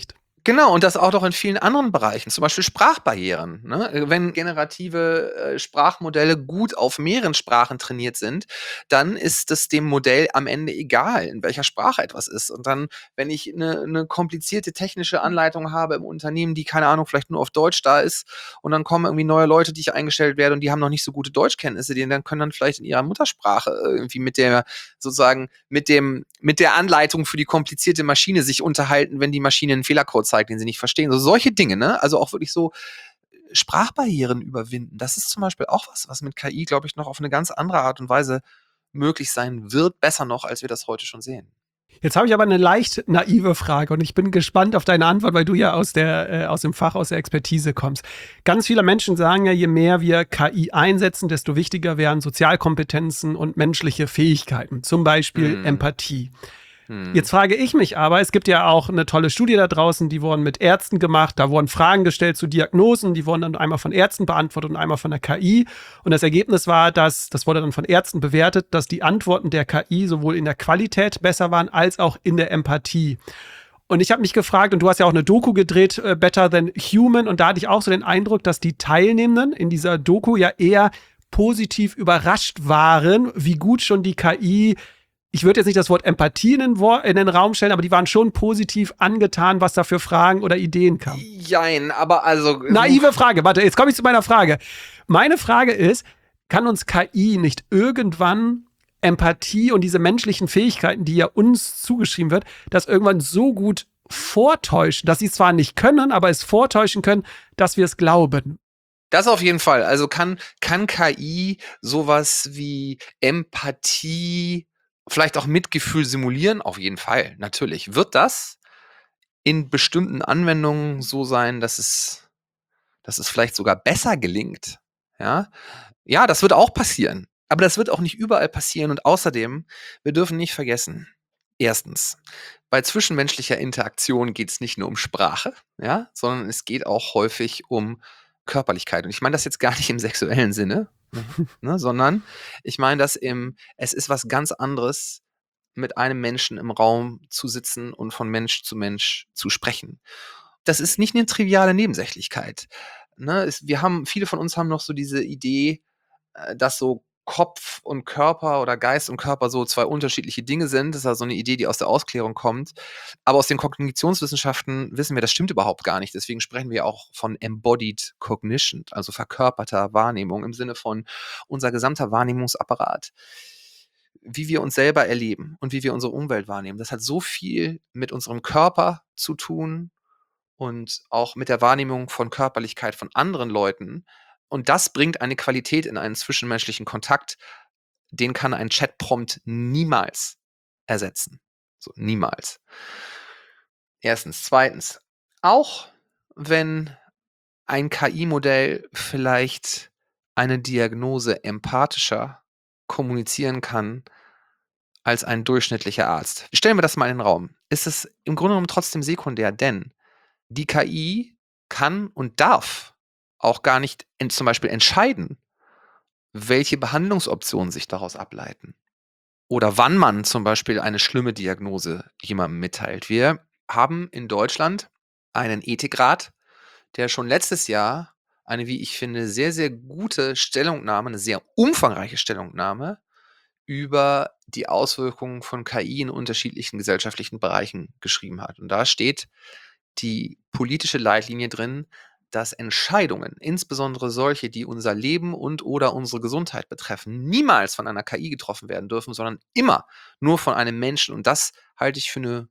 Genau, und das auch noch in vielen anderen Bereichen, zum Beispiel Sprachbarrieren. Ne? Wenn generative äh, Sprachmodelle gut auf mehreren Sprachen trainiert sind, dann ist es dem Modell am Ende egal, in welcher Sprache etwas ist. Und dann, wenn ich eine ne komplizierte technische Anleitung habe im Unternehmen, die, keine Ahnung, vielleicht nur auf Deutsch da ist, und dann kommen irgendwie neue Leute, die ich eingestellt werde und die haben noch nicht so gute Deutschkenntnisse, die dann können dann vielleicht in ihrer Muttersprache irgendwie mit der, sozusagen, mit dem, mit der Anleitung für die komplizierte Maschine sich unterhalten, wenn die Maschine einen Fehlercode zeigt, den sie nicht verstehen. So solche Dinge, ne? Also auch wirklich so Sprachbarrieren überwinden. Das ist zum Beispiel auch was, was mit K I, glaube ich, noch auf eine ganz andere Art und Weise möglich sein wird, besser noch, als wir das heute schon sehen. Jetzt habe ich aber eine leicht naive Frage und ich bin gespannt auf deine Antwort, weil du ja aus, der, äh, aus dem Fach, aus der Expertise kommst. Ganz viele Menschen sagen ja, je mehr wir K I einsetzen, desto wichtiger werden Sozialkompetenzen und menschliche Fähigkeiten, zum Beispiel Hm. Empathie. Hm. Jetzt frage ich mich aber, es gibt ja auch eine tolle Studie da draußen, die wurden mit Ärzten gemacht, da wurden Fragen gestellt zu Diagnosen, die wurden dann einmal von Ärzten beantwortet und einmal von der K I. Und das Ergebnis war, dass, das wurde dann von Ärzten bewertet, dass die Antworten der K I sowohl in der Qualität besser waren, als auch in der Empathie. Und ich habe mich gefragt, und du hast ja auch eine Doku gedreht, äh, Better Than Human, und da hatte ich auch so den Eindruck, dass die Teilnehmenden in dieser Doku ja eher positiv überrascht waren, wie gut schon die K I, ich würde jetzt nicht das Wort Empathie in den, Wor- in den Raum stellen, aber die waren schon positiv angetan, was da für Fragen oder Ideen kamen. Jein, aber also. Naive Frage, warte, jetzt komme ich zu meiner Frage. Meine Frage ist, kann uns K I nicht irgendwann Empathie und diese menschlichen Fähigkeiten, die ja uns zugeschrieben wird, das irgendwann so gut vortäuschen, dass sie es zwar nicht können, aber es vortäuschen können, dass wir es glauben? Das auf jeden Fall. Also kann, kann K I sowas wie Empathie, vielleicht auch Mitgefühl simulieren? Auf jeden Fall, natürlich. Wird das in bestimmten Anwendungen so sein, dass es, dass es vielleicht sogar besser gelingt? Ja? Ja, das wird auch passieren. Aber das wird auch nicht überall passieren. Und außerdem, wir dürfen nicht vergessen, erstens, bei zwischenmenschlicher Interaktion geht es nicht nur um Sprache, ja, sondern es geht auch häufig um Körperlichkeit. Und ich meine das jetzt gar nicht im sexuellen Sinne, ne, sondern ich meine das im, es ist was ganz anderes, mit einem Menschen im Raum zu sitzen und von Mensch zu Mensch zu sprechen. Das ist nicht eine triviale Nebensächlichkeit. Ne? Es, wir haben, viele von uns haben noch so diese Idee, äh, dass so Kopf und Körper oder Geist und Körper so zwei unterschiedliche Dinge sind. Das ist also eine Idee, die aus der Ausklärung kommt. Aber aus den Kognitionswissenschaften wissen wir, das stimmt überhaupt gar nicht. Deswegen sprechen wir auch von Embodied Cognition, also verkörperter Wahrnehmung im Sinne von unser gesamter Wahrnehmungsapparat, wie wir uns selber erleben und wie wir unsere Umwelt wahrnehmen. Das hat so viel mit unserem Körper zu tun und auch mit der Wahrnehmung von Körperlichkeit von anderen Leuten. Und das bringt eine Qualität in einen zwischenmenschlichen Kontakt, den kann ein Chatprompt niemals ersetzen. So, niemals. Erstens. Zweitens, auch wenn ein K I-Modell vielleicht eine Diagnose empathischer kommunizieren kann als ein durchschnittlicher Arzt. Stellen wir das mal in den Raum. Ist es im Grunde genommen trotzdem sekundär, denn die K I kann und darf auch gar nicht in, zum Beispiel entscheiden, welche Behandlungsoptionen sich daraus ableiten. Oder wann man zum Beispiel eine schlimme Diagnose jemandem mitteilt. Wir haben in Deutschland einen Ethikrat, der schon letztes Jahr eine, wie ich finde, sehr, sehr gute Stellungnahme, eine sehr umfangreiche Stellungnahme über die Auswirkungen von K I in unterschiedlichen gesellschaftlichen Bereichen geschrieben hat. Und da steht die politische Leitlinie drin, dass Entscheidungen, insbesondere solche, die unser Leben und oder unsere Gesundheit betreffen, niemals von einer K I getroffen werden dürfen, sondern immer nur von einem Menschen. Und das halte ich für eine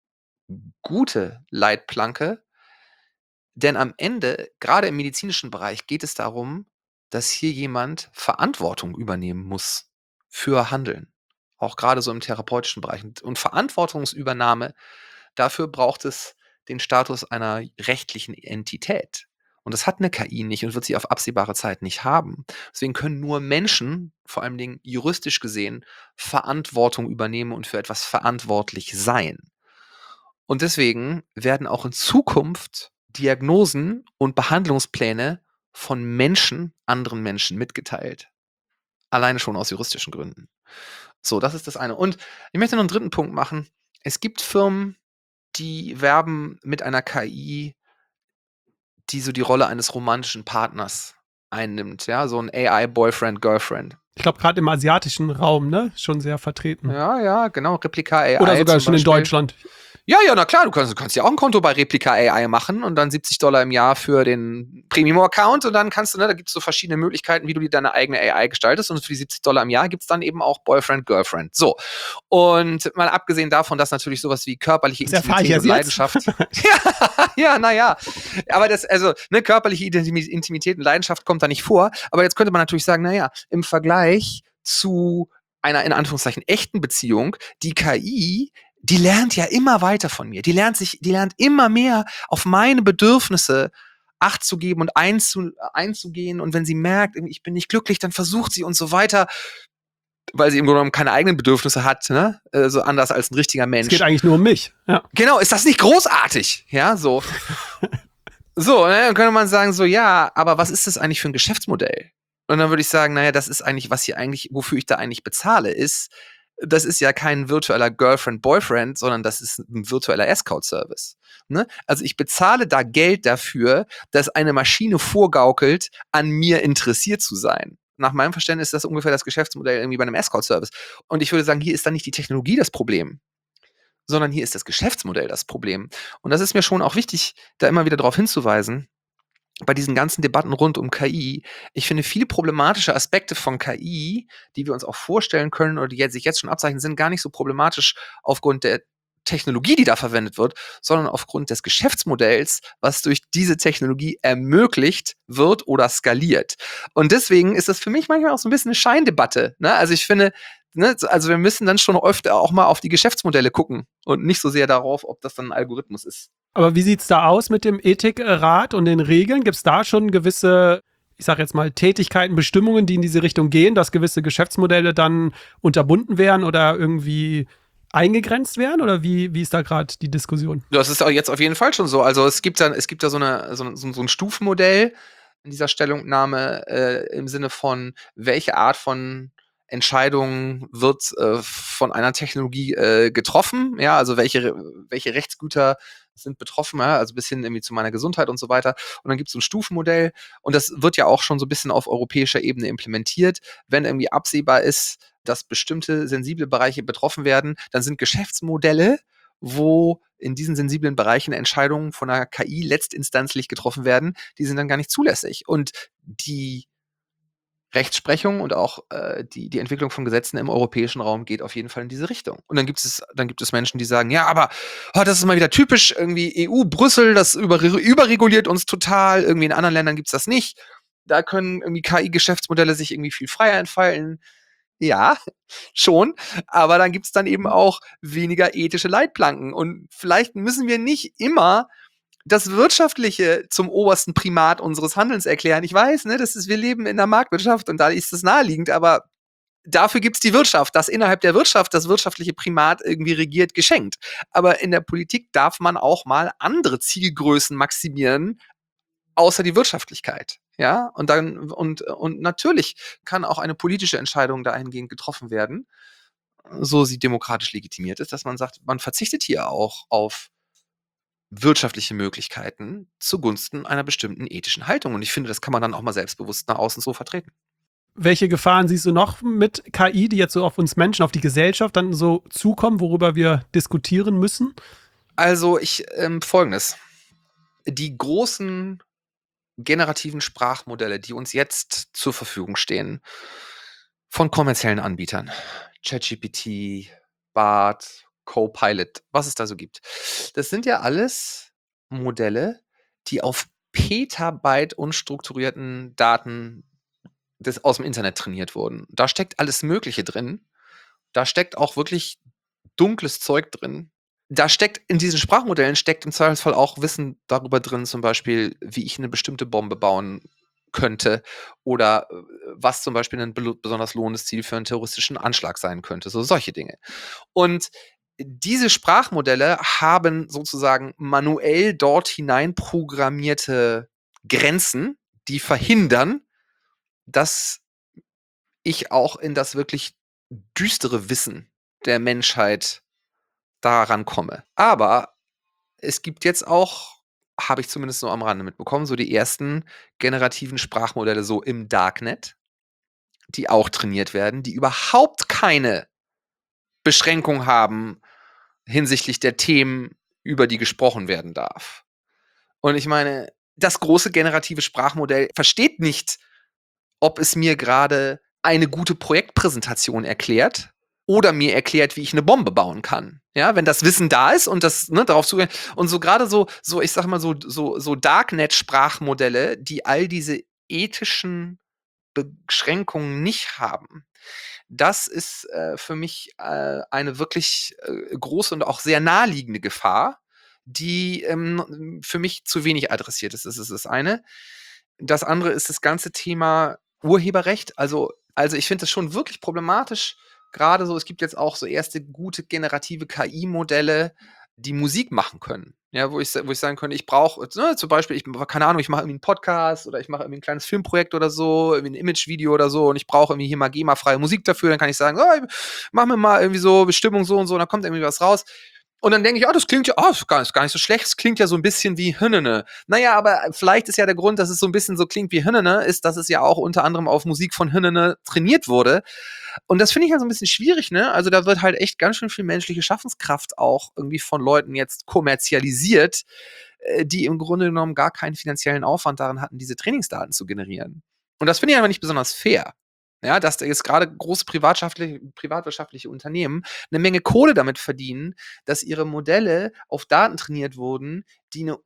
gute Leitplanke, denn am Ende, gerade im medizinischen Bereich, geht es darum, dass hier jemand Verantwortung übernehmen muss für Handeln. Auch gerade so im therapeutischen Bereich. Und und Verantwortungsübernahme, dafür braucht es den Status einer rechtlichen Entität. Und das hat eine K I nicht und wird sie auf absehbare Zeit nicht haben. Deswegen können nur Menschen, vor allen Dingen juristisch gesehen, Verantwortung übernehmen und für etwas verantwortlich sein. Und deswegen werden auch in Zukunft Diagnosen und Behandlungspläne von Menschen anderen Menschen mitgeteilt. Alleine schon aus juristischen Gründen. So, das ist das eine. Und ich möchte noch einen dritten Punkt machen. Es gibt Firmen, die werben mit einer K I, die so die Rolle eines romantischen Partners einnimmt, ja, so ein A I-Boyfriend, Girlfriend. Ich glaube, gerade im asiatischen Raum, ne, schon sehr vertreten. Ja, ja, genau, Replika A I. Oder sogar zum schon in Beispiel. Deutschland. Ja, ja, na klar, du kannst, du kannst ja auch ein Konto bei Replika A I machen und dann siebzig Dollar im Jahr für den Premium-Account und dann kannst du, ne, da gibt es so verschiedene Möglichkeiten, wie du dir deine eigene A I gestaltest und für die siebzig Dollar im Jahr gibt es dann eben auch Boyfriend, Girlfriend. So. Und mal abgesehen davon, dass natürlich sowas wie körperliche Das erfahre ich Intimität jetzt und Leidenschaft. ja, ja, naja. Aber das, also, ne, körperliche Intimität und Leidenschaft kommt da nicht vor. Aber jetzt könnte man natürlich sagen, naja, im Vergleich zu einer in Anführungszeichen echten Beziehung, die K I, die lernt ja immer weiter von mir. Die lernt sich, die lernt immer mehr auf meine Bedürfnisse Acht zu geben und einzu, einzugehen. Und wenn sie merkt, ich bin nicht glücklich, dann versucht sie und so weiter, weil sie im Grunde genommen keine eigenen Bedürfnisse hat, ne? äh, so anders als ein richtiger Mensch. Es geht eigentlich nur um mich. Ja. Genau, ist das nicht großartig? Ja, so. so, ne, dann könnte man sagen, so, ja, aber was ist das eigentlich für ein Geschäftsmodell? Und dann würde ich sagen, naja, das ist eigentlich, was hier eigentlich, wofür ich da eigentlich bezahle, ist, das ist ja kein virtueller Girlfriend-Boyfriend, sondern das ist ein virtueller Escort-Service. Ne? Also ich bezahle da Geld dafür, dass eine Maschine vorgaukelt, an mir interessiert zu sein. Nach meinem Verständnis ist das ungefähr das Geschäftsmodell irgendwie bei einem Escort-Service. Und ich würde sagen, hier ist dann nicht die Technologie das Problem, sondern hier ist das Geschäftsmodell das Problem. Und das ist mir schon auch wichtig, da immer wieder darauf hinzuweisen, bei diesen ganzen Debatten rund um K I, ich finde, viele problematische Aspekte von K I, die wir uns auch vorstellen können oder die jetzt, sich jetzt schon abzeichnen, sind gar nicht so problematisch aufgrund der Technologie, die da verwendet wird, sondern aufgrund des Geschäftsmodells, was durch diese Technologie ermöglicht wird oder skaliert. Und deswegen ist das für mich manchmal auch so ein bisschen eine Scheindebatte. Ne? Also ich finde, ne, also wir müssen dann schon öfter auch mal auf die Geschäftsmodelle gucken und nicht so sehr darauf, ob das dann ein Algorithmus ist. Aber wie sieht es da aus mit dem Ethikrat und den Regeln? Gibt es da schon gewisse, ich sage jetzt mal, Tätigkeiten, Bestimmungen, die in diese Richtung gehen, dass gewisse Geschäftsmodelle dann unterbunden werden oder irgendwie eingegrenzt werden? Oder wie, wie ist da gerade die Diskussion? Das ist auch jetzt auf jeden Fall schon so. Also es gibt dann, es gibt da so, eine, so, so ein Stufenmodell in dieser Stellungnahme äh, im Sinne von, welche Art von Entscheidung wird äh, von einer Technologie äh, getroffen, ja, also welche, welche Rechtsgüter sind betroffen, ja, also bis hin irgendwie zu meiner Gesundheit und so weiter. Und dann gibt es so ein Stufenmodell und das wird ja auch schon so ein bisschen auf europäischer Ebene implementiert. Wenn irgendwie absehbar ist, dass bestimmte sensible Bereiche betroffen werden, dann sind Geschäftsmodelle, wo in diesen sensiblen Bereichen Entscheidungen von einer K I letztinstanzlich getroffen werden, die sind dann gar nicht zulässig. Und die Rechtsprechung und auch äh, die, die Entwicklung von Gesetzen im europäischen Raum geht auf jeden Fall in diese Richtung. Und dann gibt es, dann gibt es Menschen, die sagen, ja, aber oh, das ist mal wieder typisch, irgendwie E U, Brüssel, das über, überreguliert uns total, irgendwie in anderen Ländern gibt es das nicht. Da können irgendwie K I-Geschäftsmodelle sich irgendwie viel freier entfalten. Ja, schon, aber dann gibt es dann eben auch weniger ethische Leitplanken. Und vielleicht müssen wir nicht immer das Wirtschaftliche zum obersten Primat unseres Handelns erklären. Ich weiß, ne, das ist, wir leben in der Marktwirtschaft und da ist es naheliegend, aber dafür gibt's die Wirtschaft, dass innerhalb der Wirtschaft das wirtschaftliche Primat irgendwie regiert, geschenkt. Aber in der Politik darf man auch mal andere Zielgrößen maximieren, außer die Wirtschaftlichkeit. Ja, und dann, und, und natürlich kann auch eine politische Entscheidung dahingehend getroffen werden, so sie demokratisch legitimiert ist, dass man sagt, man verzichtet hier auch auf wirtschaftliche Möglichkeiten zugunsten einer bestimmten ethischen Haltung. Und ich finde, das kann man dann auch mal selbstbewusst nach außen so vertreten. Welche Gefahren siehst du noch mit K I, die jetzt so auf uns Menschen, auf die Gesellschaft dann so zukommen, worüber wir diskutieren müssen? Also ich, ähm, Folgendes. Die großen generativen Sprachmodelle, die uns jetzt zur Verfügung stehen, von kommerziellen Anbietern, ChatGPT, Bard, Copilot, was es da so gibt. Das sind ja alles Modelle, die auf Petabyte unstrukturierten Daten des, aus dem Internet trainiert wurden. Da steckt alles Mögliche drin. Da steckt auch wirklich dunkles Zeug drin. Da steckt, in diesen Sprachmodellen steckt im Zweifelsfall auch Wissen darüber drin, zum Beispiel, wie ich eine bestimmte Bombe bauen könnte oder äh, was zum Beispiel ein belo- besonders lohnendes Ziel für einen terroristischen Anschlag sein könnte. So solche Dinge. Und diese Sprachmodelle haben sozusagen manuell dort hinein programmierte Grenzen, die verhindern, dass ich auch in das wirklich düstere Wissen der Menschheit daran komme. Aber es gibt jetzt auch, habe ich zumindest so am Rande mitbekommen, so die ersten generativen Sprachmodelle so im Darknet, die auch trainiert werden, die überhaupt keine Beschränkung haben hinsichtlich der Themen, über die gesprochen werden darf. Und ich meine, das große generative Sprachmodell versteht nicht, ob es mir gerade eine gute Projektpräsentation erklärt oder mir erklärt, wie ich eine Bombe bauen kann. Ja, wenn das Wissen da ist und das, ne, darauf zugehen. Und so gerade so, so, ich sag mal, so, so, so Darknet-Sprachmodelle, die all diese ethischen Beschränkungen nicht haben. Das ist äh, für mich äh, eine wirklich äh, große und auch sehr naheliegende Gefahr, die ähm, für mich zu wenig adressiert ist. Das ist das eine. Das andere ist das ganze Thema Urheberrecht. Also, also ich finde das schon wirklich problematisch. Gerade so, es gibt jetzt auch so erste gute generative K I-Modelle, die Musik machen können. Ja, wo ich, wo ich sagen könnte, ich brauche, ne, zum Beispiel, ich, keine Ahnung, ich mache irgendwie einen Podcast oder ich mache irgendwie ein kleines Filmprojekt oder so, irgendwie ein Imagevideo oder so und ich brauche irgendwie hier mal GEMA-freie Musik dafür, dann kann ich sagen, oh, mach mir mal irgendwie so Bestimmung so und so, und dann kommt irgendwie was raus. Und dann denke ich, ah, das klingt ja, ah, ist gar, ist gar nicht so schlecht, es klingt ja so ein bisschen wie Hünnene. Naja, aber vielleicht ist ja der Grund, dass es so ein bisschen so klingt wie Hünnene, ist, dass es ja auch unter anderem auf Musik von Hünnene trainiert wurde. Und das finde ich halt so ein bisschen schwierig, ne? Also da wird halt echt ganz schön viel menschliche Schaffenskraft auch irgendwie von Leuten jetzt kommerzialisiert, äh, die im Grunde genommen gar keinen finanziellen Aufwand darin hatten, diese Trainingsdaten zu generieren. Und das finde ich einfach nicht besonders fair. Ja, dass da jetzt gerade große privatwirtschaftliche, privatwirtschaftliche Unternehmen eine Menge Kohle damit verdienen, dass ihre Modelle auf Daten trainiert wurden, die eine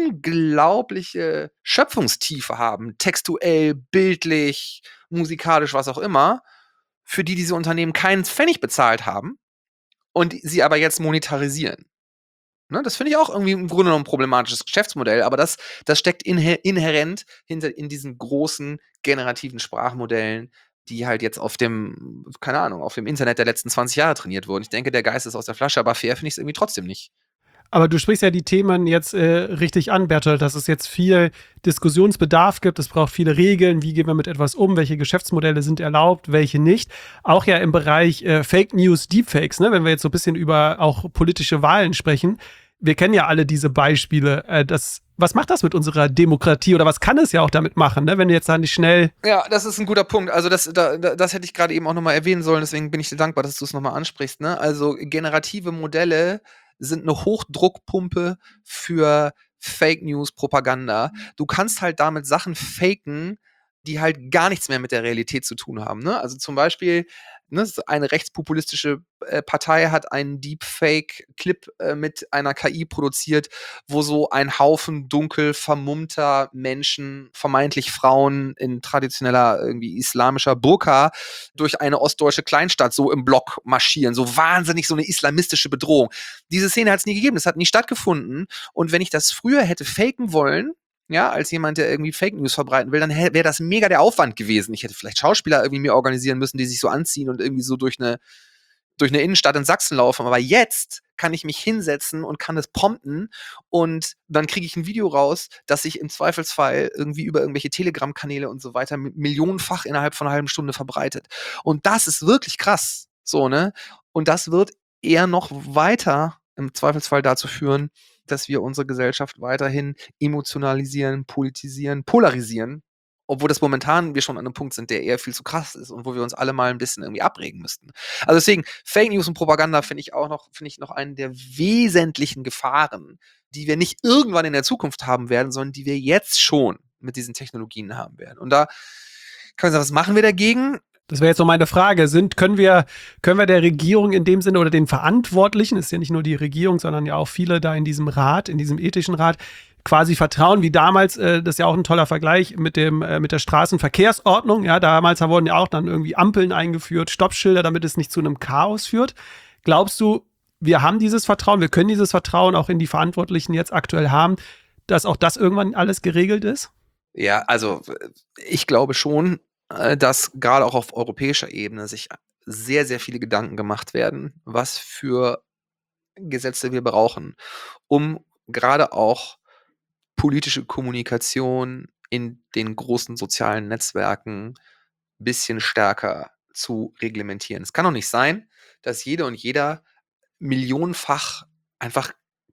unglaubliche Schöpfungstiefe haben, textuell, bildlich, musikalisch, was auch immer, für die diese Unternehmen keinen Pfennig bezahlt haben und sie aber jetzt monetarisieren. Ne, das finde ich auch irgendwie im Grunde genommen ein problematisches Geschäftsmodell, aber das, das steckt inhä inhärent hinter in diesen großen generativen Sprachmodellen, die halt jetzt auf dem, keine Ahnung, auf dem Internet der letzten zwanzig Jahre trainiert wurden. Ich denke, der Geist ist aus der Flasche, aber fair finde ich es irgendwie trotzdem nicht. Aber du sprichst ja die Themen jetzt äh, richtig an, Bertolt, dass es jetzt viel Diskussionsbedarf gibt. Es braucht viele Regeln. Wie gehen wir mit etwas um? Welche Geschäftsmodelle sind erlaubt, welche nicht? Auch ja im Bereich äh, Fake News, Deepfakes, ne? Wenn wir jetzt so ein bisschen über auch politische Wahlen sprechen. Wir kennen ja alle diese Beispiele. Äh, das, was macht das mit unserer Demokratie oder was kann es ja auch damit machen, ne? Wenn du jetzt da nicht schnell. Ja, das ist ein guter Punkt. Also das, da, das hätte ich gerade eben auch nochmal erwähnen sollen. Deswegen bin ich dir dankbar, dass du es nochmal ansprichst. Ne? Also generative Modelle sind eine Hochdruckpumpe für Fake News, Propaganda. Du kannst halt damit Sachen faken, die halt gar nichts mehr mit der Realität zu tun haben. Ne? Also zum Beispiel, ne, eine rechtspopulistische äh, Partei hat einen Deepfake-Clip äh, mit einer K I produziert, wo so ein Haufen dunkel vermummter Menschen, vermeintlich Frauen in traditioneller irgendwie islamischer Burka, durch eine ostdeutsche Kleinstadt so im Block marschieren. So wahnsinnig so eine islamistische Bedrohung. Diese Szene hat es nie gegeben, das hat nie stattgefunden. Und wenn ich das früher hätte faken wollen, ja, als jemand, der irgendwie Fake News verbreiten will, dann wäre das mega der Aufwand gewesen. Ich hätte vielleicht Schauspieler irgendwie mir organisieren müssen, die sich so anziehen und irgendwie so durch eine, durch eine Innenstadt in Sachsen laufen. Aber jetzt kann ich mich hinsetzen und kann das prompten und dann kriege ich ein Video raus, das sich im Zweifelsfall irgendwie über irgendwelche Telegram-Kanäle und so weiter millionenfach innerhalb von einer halben Stunde verbreitet. Und das ist wirklich krass. So, ne? Und das wird eher noch weiter im Zweifelsfall dazu führen, dass wir unsere Gesellschaft weiterhin emotionalisieren, politisieren, polarisieren, obwohl das momentan wir schon an einem Punkt sind, der eher viel zu krass ist und wo wir uns alle mal ein bisschen irgendwie abregen müssten. Also deswegen, Fake News und Propaganda finde ich auch noch, finde ich noch einen der wesentlichen Gefahren, die wir nicht irgendwann in der Zukunft haben werden, sondern die wir jetzt schon mit diesen Technologien haben werden. Und da kann man sagen, was machen wir dagegen? Das wäre jetzt noch meine Frage. Sind, können wir, können wir der Regierung in dem Sinne oder den Verantwortlichen, ist ja nicht nur die Regierung, sondern ja auch viele da in diesem Rat, in diesem ethischen Rat, quasi vertrauen, wie damals, äh, das ist ja auch ein toller Vergleich mit dem, äh, mit der Straßenverkehrsordnung. Ja, damals wurden ja auch dann irgendwie Ampeln eingeführt, Stoppschilder, damit es nicht zu einem Chaos führt. Glaubst du, wir haben dieses Vertrauen, wir können dieses Vertrauen auch in die Verantwortlichen jetzt aktuell haben, dass auch das irgendwann alles geregelt ist? Ja, also ich glaube schon, dass gerade auch auf europäischer Ebene sich sehr, sehr viele Gedanken gemacht werden, was für Gesetze wir brauchen, um gerade auch politische Kommunikation in den großen sozialen Netzwerken ein bisschen stärker zu reglementieren. Es kann doch nicht sein, dass jede und jeder millionenfach einfach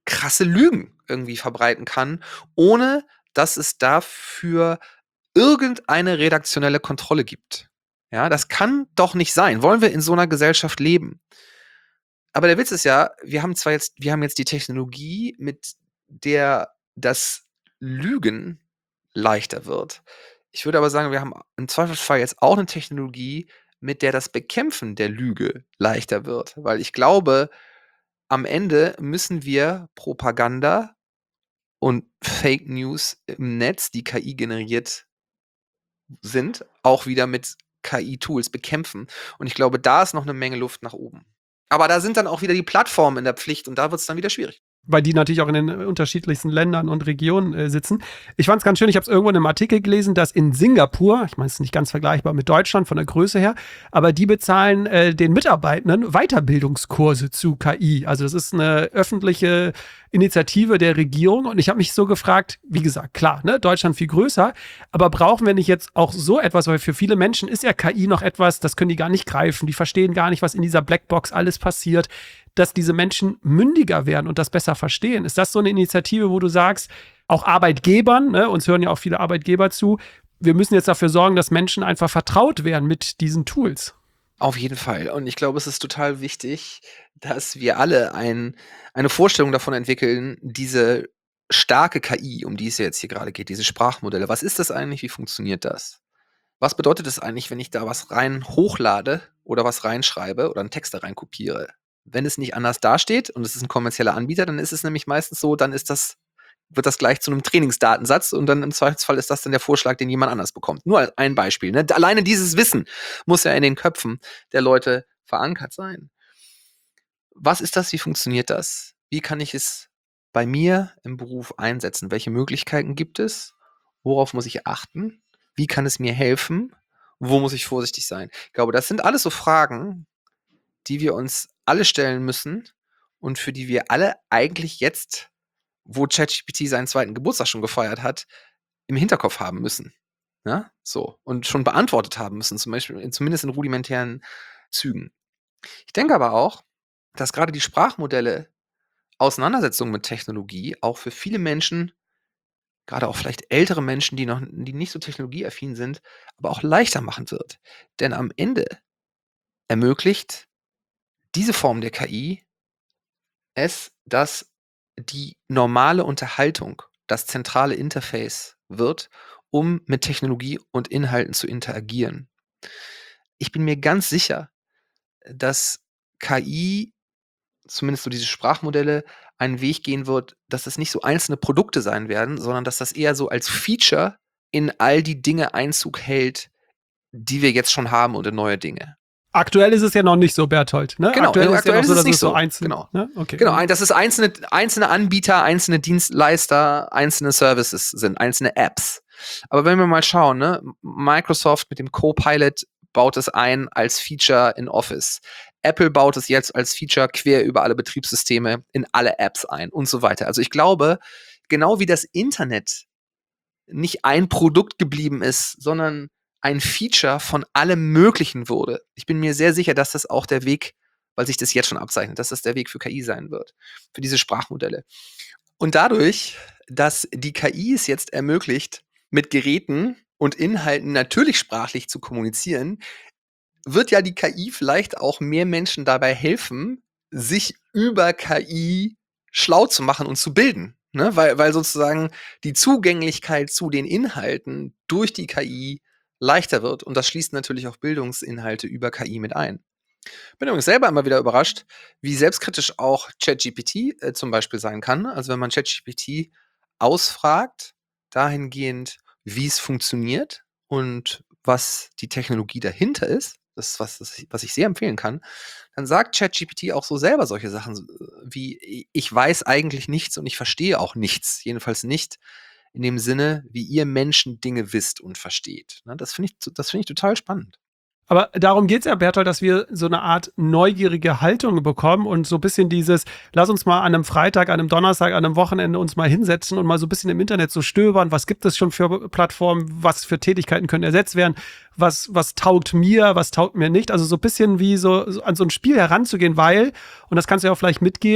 krasse Lügen irgendwie verbreiten kann, ohne dass es dafür irgendeine redaktionelle Kontrolle gibt. Ja, das kann doch nicht sein. Wollen wir in so einer Gesellschaft leben? Aber der Witz ist ja, wir haben zwar jetzt, wir haben jetzt die Technologie, mit der das Lügen leichter wird. Ich würde aber sagen, wir haben im Zweifelsfall jetzt auch eine Technologie, mit der das Bekämpfen der Lüge leichter wird. Weil ich glaube, am Ende müssen wir Propaganda und Fake News im Netz, die K I generiert sind, auch wieder mit K I-Tools bekämpfen. Und ich glaube, da ist noch eine Menge Luft nach oben. Aber da sind dann auch wieder die Plattformen in der Pflicht und da wird es dann wieder schwierig. Weil die natürlich auch in den unterschiedlichsten Ländern und Regionen äh, sitzen. Ich fand es ganz schön, ich habe es irgendwo in einem Artikel gelesen, dass in Singapur, ich meine, es ist nicht ganz vergleichbar mit Deutschland von der Größe her, aber die bezahlen äh, den Mitarbeitenden Weiterbildungskurse zu K I. Also das ist eine öffentliche Initiative der Regierung und ich habe mich so gefragt, wie gesagt, klar, ne, Deutschland viel größer, aber brauchen wir nicht jetzt auch so etwas, weil für viele Menschen ist ja K I noch etwas, das können die gar nicht greifen, die verstehen gar nicht, was in dieser Blackbox alles passiert, dass diese Menschen mündiger werden und das besser verstehen. Ist das so eine Initiative, wo du sagst, auch Arbeitgebern, ne, uns hören ja auch viele Arbeitgeber zu, wir müssen jetzt dafür sorgen, dass Menschen einfach vertraut werden mit diesen Tools? Auf jeden Fall. Und ich glaube, es ist total wichtig, dass wir alle ein, eine Vorstellung davon entwickeln, diese starke K I, um die es jetzt hier gerade geht, diese Sprachmodelle. Was ist das eigentlich? Wie funktioniert das? Was bedeutet es eigentlich, wenn ich da was rein hochlade oder was reinschreibe oder einen Text da rein kopiere? Wenn es nicht anders dasteht und es ist ein kommerzieller Anbieter, dann ist es nämlich meistens so, dann ist das, wird das gleich zu einem Trainingsdatensatz und dann im Zweifelsfall ist das dann der Vorschlag, den jemand anders bekommt. Nur als ein Beispiel. Ne? Alleine dieses Wissen muss ja in den Köpfen der Leute verankert sein. Was ist das? Wie funktioniert das? Wie kann ich es bei mir im Beruf einsetzen? Welche Möglichkeiten gibt es? Worauf muss ich achten? Wie kann es mir helfen? Wo muss ich vorsichtig sein? Ich glaube, das sind alles so Fragen, die wir uns alle stellen müssen und für die wir alle eigentlich jetzt, wo ChatGPT seinen zweiten Geburtstag schon gefeiert hat, im Hinterkopf haben müssen. Ja? So. Und schon beantwortet haben müssen, zum Beispiel, in, zumindest in rudimentären Zügen. Ich denke aber auch, dass gerade die Sprachmodelle Auseinandersetzungen mit Technologie auch für viele Menschen, gerade auch vielleicht ältere Menschen, die noch, die nicht so technologieaffin sind, aber auch leichter machen wird. Denn am Ende ermöglicht diese Form der K I es, dass die normale Unterhaltung das zentrale Interface wird, um mit Technologie und Inhalten zu interagieren. Ich bin mir ganz sicher, dass K I, zumindest so diese Sprachmodelle, einen Weg gehen wird, dass es nicht so einzelne Produkte sein werden, sondern dass das eher so als Feature in all die Dinge Einzug hält, die wir jetzt schon haben und in neue Dinge. Aktuell ist es ja noch nicht so, Berthold. Ne? Genau, aktuell, aktuell ist, ja noch so, ist es nicht so. Einzeln, genau, ne? Okay. genau, das ist einzelne, einzelne Anbieter, einzelne Dienstleister, einzelne Services sind, einzelne Apps. Aber wenn wir mal schauen, ne? Microsoft mit dem Copilot baut es ein als Feature in Office. Apple baut es jetzt als Feature quer über alle Betriebssysteme in alle Apps ein und so weiter. Also ich glaube, genau wie das Internet nicht ein Produkt geblieben ist, sondern ein Feature von allem Möglichen wurde. Ich bin mir sehr sicher, dass das auch der Weg, weil sich das jetzt schon abzeichnet, dass das der Weg für K I sein wird, für diese Sprachmodelle. Und dadurch, dass die K I es jetzt ermöglicht, mit Geräten und Inhalten natürlich sprachlich zu kommunizieren, wird ja die K I vielleicht auch mehr Menschen dabei helfen, sich über K I schlau zu machen und zu bilden. Ne? Weil, weil sozusagen die Zugänglichkeit zu den Inhalten durch die K I leichter wird. Und das schließt natürlich auch Bildungsinhalte über K I mit ein. Bin übrigens selber immer wieder überrascht, wie selbstkritisch auch ChatGPT äh, zum Beispiel sein kann. Also wenn man ChatGPT ausfragt, dahingehend, wie es funktioniert und was die Technologie dahinter ist, das ist was, das ich, was ich sehr empfehlen kann, dann sagt ChatGPT auch so selber solche Sachen wie, ich weiß eigentlich nichts und ich verstehe auch nichts. Jedenfalls nicht in dem Sinne, wie ihr Menschen Dinge wisst und versteht. Das finde ich, das finde ich total spannend. Aber darum geht es ja, Berthold, dass wir so eine Art neugierige Haltung bekommen und so ein bisschen dieses, lass uns mal an einem Freitag, an einem Donnerstag, an einem Wochenende uns mal hinsetzen und mal so ein bisschen im Internet so stöbern, was gibt es schon für Plattformen, was für Tätigkeiten können ersetzt werden, was, was taugt mir, was taugt mir nicht. Also so ein bisschen wie so, so an so ein Spiel heranzugehen, weil, und das kannst du ja auch vielleicht mitgeben,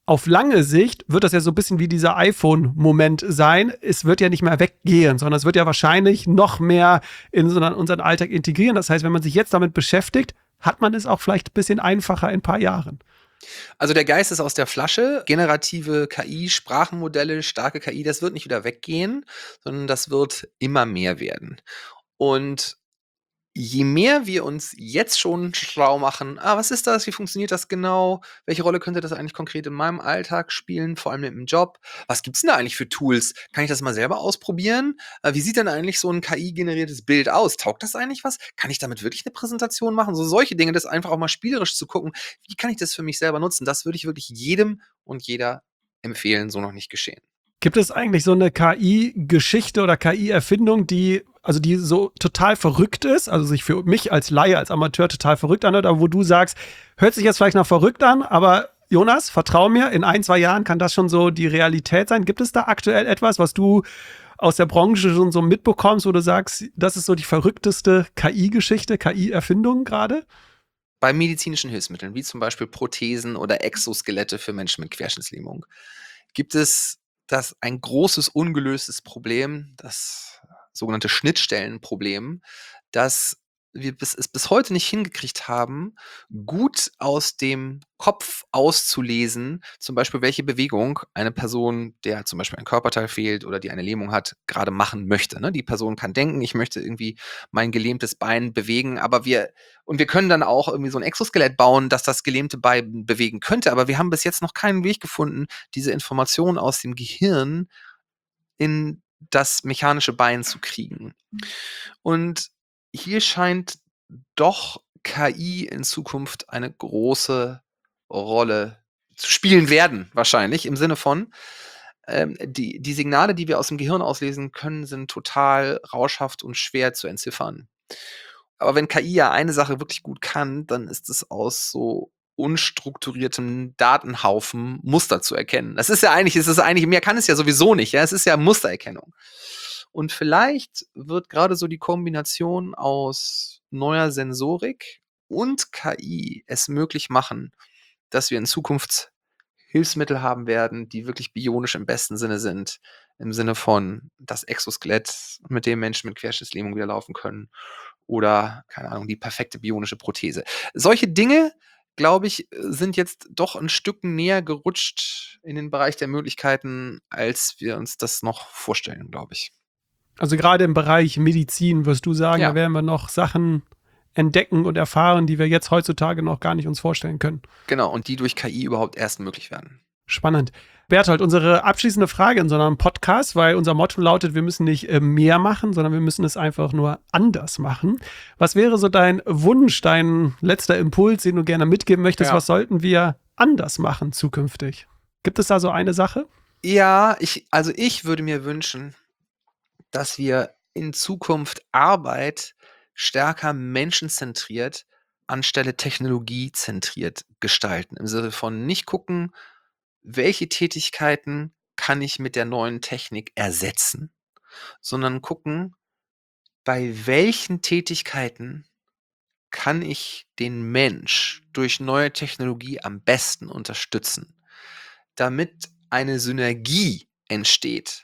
auf lange Sicht wird das ja so ein bisschen wie dieser iPhone-Moment sein. Es wird ja nicht mehr weggehen, sondern es wird ja wahrscheinlich noch mehr in unseren Alltag integrieren. Das heißt, wenn man sich jetzt damit beschäftigt, hat man es auch vielleicht ein bisschen einfacher in ein paar Jahren. Also der Geist ist aus der Flasche. Generative K I, Sprachenmodelle, starke K I, das wird nicht wieder weggehen, sondern das wird immer mehr werden. Und je mehr wir uns jetzt schon schlau machen, ah, was ist das, wie funktioniert das genau, welche Rolle könnte das eigentlich konkret in meinem Alltag spielen, vor allem im Job, was gibt's denn da eigentlich für Tools, kann ich das mal selber ausprobieren, äh, wie sieht denn eigentlich so ein K I-generiertes Bild aus, taugt das eigentlich was, kann ich damit wirklich eine Präsentation machen, so solche Dinge, das einfach auch mal spielerisch zu gucken, wie kann ich das für mich selber nutzen, das würde ich wirklich jedem und jeder empfehlen, so noch nicht geschehen. Gibt es eigentlich so eine K I-Geschichte oder K I-Erfindung, die, also die so total verrückt ist, also sich für mich als Laie, als Amateur total verrückt anhört, aber wo du sagst, hört sich jetzt vielleicht noch verrückt an, aber Jonas, vertrau mir, in ein, zwei Jahren kann das schon so die Realität sein. Gibt es da aktuell etwas, was du aus der Branche schon so mitbekommst, wo du sagst, das ist so die verrückteste K I-Geschichte, K I-Erfindung gerade? Bei medizinischen Hilfsmitteln, wie zum Beispiel Prothesen oder Exoskelette für Menschen mit Querschnittslähmung, gibt es das ein großes ungelöstes Problem, das sogenannte Schnittstellenproblem, dass wir bis, es bis heute nicht hingekriegt haben, gut aus dem Kopf auszulesen, zum Beispiel welche Bewegung eine Person, der zum Beispiel ein Körperteil fehlt oder die eine Lähmung hat, gerade machen möchte. Ne? Die Person kann denken, ich möchte irgendwie mein gelähmtes Bein bewegen, aber wir, und wir können dann auch irgendwie so ein Exoskelett bauen, das das gelähmte Bein bewegen könnte, aber wir haben bis jetzt noch keinen Weg gefunden, diese Informationen aus dem Gehirn in das mechanische Bein zu kriegen. Und hier scheint doch K I in Zukunft eine große Rolle zu spielen werden, wahrscheinlich, im Sinne von, ähm, die, die Signale, die wir aus dem Gehirn auslesen können, sind total rauschhaft und schwer zu entziffern. Aber wenn K I ja eine Sache wirklich gut kann, dann ist es aus so unstrukturiertem Datenhaufen Muster zu erkennen. Das ist ja eigentlich, es ist eigentlich, mehr kann es ja sowieso nicht, ja, es ist ja Mustererkennung. Und vielleicht wird gerade so die Kombination aus neuer Sensorik und K I es möglich machen, dass wir in Zukunft Hilfsmittel haben werden, die wirklich bionisch im besten Sinne sind. Im Sinne von das Exoskelett, mit dem Menschen mit Querschnittslähmung wieder laufen können. Oder, keine Ahnung, die perfekte bionische Prothese. Solche Dinge, glaube ich, sind jetzt doch ein Stück näher gerutscht in den Bereich der Möglichkeiten, als wir uns das noch vorstellen, glaube ich. Also gerade im Bereich Medizin, wirst du sagen, Ja. da werden wir noch Sachen entdecken und erfahren, die wir jetzt heutzutage noch gar nicht uns vorstellen können. Genau, und die durch K I überhaupt erst möglich werden. Spannend. Berthold, unsere abschließende Frage in so einem Podcast, weil unser Motto lautet, wir müssen nicht äh, mehr machen, sondern wir müssen es einfach nur anders machen. Was wäre so dein Wunsch, dein letzter Impuls, den du gerne mitgeben möchtest? Ja. Was sollten wir anders machen zukünftig? Gibt es da so eine Sache? Ja, ich, also ich würde mir wünschen, dass wir in Zukunft Arbeit stärker menschenzentriert anstelle technologiezentriert gestalten. Im Sinne von nicht gucken, welche Tätigkeiten kann ich mit der neuen Technik ersetzen, sondern gucken, bei welchen Tätigkeiten kann ich den Mensch durch neue Technologie am besten unterstützen, damit eine Synergie entsteht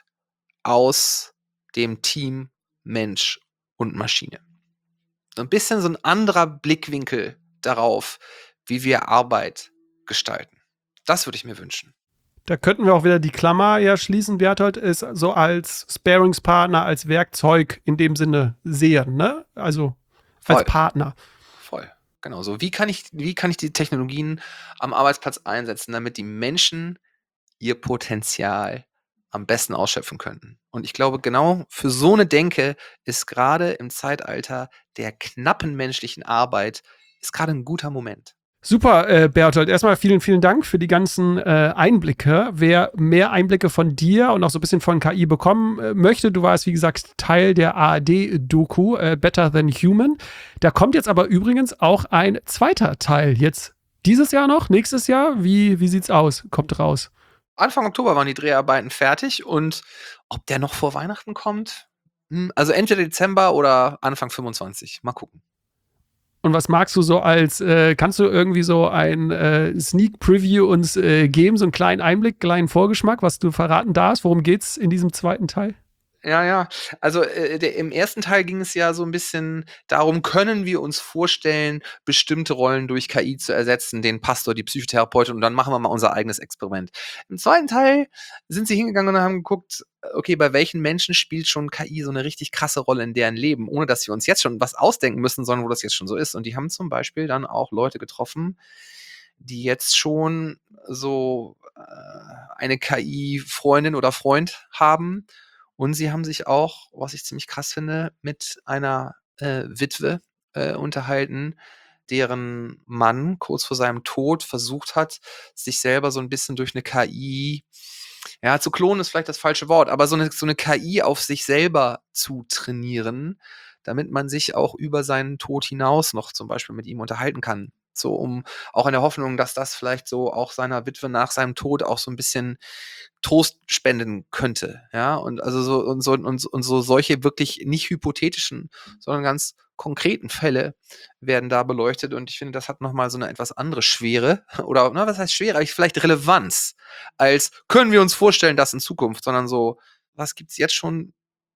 aus dem Team Mensch und Maschine. So ein bisschen so ein anderer Blickwinkel darauf, wie wir Arbeit gestalten. Das würde ich mir wünschen. Da könnten wir auch wieder die Klammer ja schließen, Berthold, ist so als Sparingspartner, als Werkzeug in dem Sinne sehen, ne? Also als Voll. Partner. Voll. Genau so. Wie kann ich, wie kann ich die Technologien am Arbeitsplatz einsetzen, damit die Menschen ihr Potenzial am besten ausschöpfen können? Und ich glaube, genau für so eine Denke ist gerade im Zeitalter der knappen menschlichen Arbeit ist gerade ein guter Moment. Super, äh, Berthold. Erstmal vielen, vielen Dank für die ganzen äh, Einblicke. Wer mehr Einblicke von dir und auch so ein bisschen von K I bekommen äh, möchte, du warst, wie gesagt, Teil der A R D-Doku äh, Better Than Human. Da kommt jetzt aber übrigens auch ein zweiter Teil. Jetzt dieses Jahr noch, nächstes Jahr? Wie, wie sieht's aus? Kommt raus. Anfang Oktober waren die Dreharbeiten fertig und ob der noch vor Weihnachten kommt? Hm, also entweder Dezember oder Anfang fünfundzwanzig. Mal gucken. Und was magst du so als, äh, kannst du irgendwie so ein äh, Sneak Preview uns äh, geben, so einen kleinen Einblick, kleinen Vorgeschmack, was du verraten darfst? Worum geht's in diesem zweiten Teil? Ja, ja. Also äh, der, im ersten Teil ging es ja so ein bisschen darum, können wir uns vorstellen, bestimmte Rollen durch K I zu ersetzen, den Pastor, die Psychotherapeutin, und dann machen wir mal unser eigenes Experiment. Im zweiten Teil sind sie hingegangen und haben geguckt, okay, bei welchen Menschen spielt schon K I so eine richtig krasse Rolle in deren Leben, ohne dass wir uns jetzt schon was ausdenken müssen, sondern wo das jetzt schon so ist. Und die haben zum Beispiel dann auch Leute getroffen, die jetzt schon so äh, eine K I-Freundin oder Freund haben. Und sie haben sich auch, was ich ziemlich krass finde, mit einer äh, Witwe äh, unterhalten, deren Mann kurz vor seinem Tod versucht hat, sich selber so ein bisschen durch eine K I, ja, zu klonen ist vielleicht das falsche Wort, aber so eine, so eine K I auf sich selber zu trainieren, damit man sich auch über seinen Tod hinaus noch zum Beispiel mit ihm unterhalten kann. So, um auch in der Hoffnung, dass das vielleicht so auch seiner Witwe nach seinem Tod auch so ein bisschen Trost spenden könnte, ja, und also so und so und, und so solche wirklich nicht hypothetischen, sondern ganz konkreten Fälle werden da beleuchtet, und ich finde, das hat nochmal so eine etwas andere Schwere oder, na, was heißt Schwere, eigentlich vielleicht Relevanz, als können wir uns vorstellen, das in Zukunft, sondern so, was gibt's jetzt schon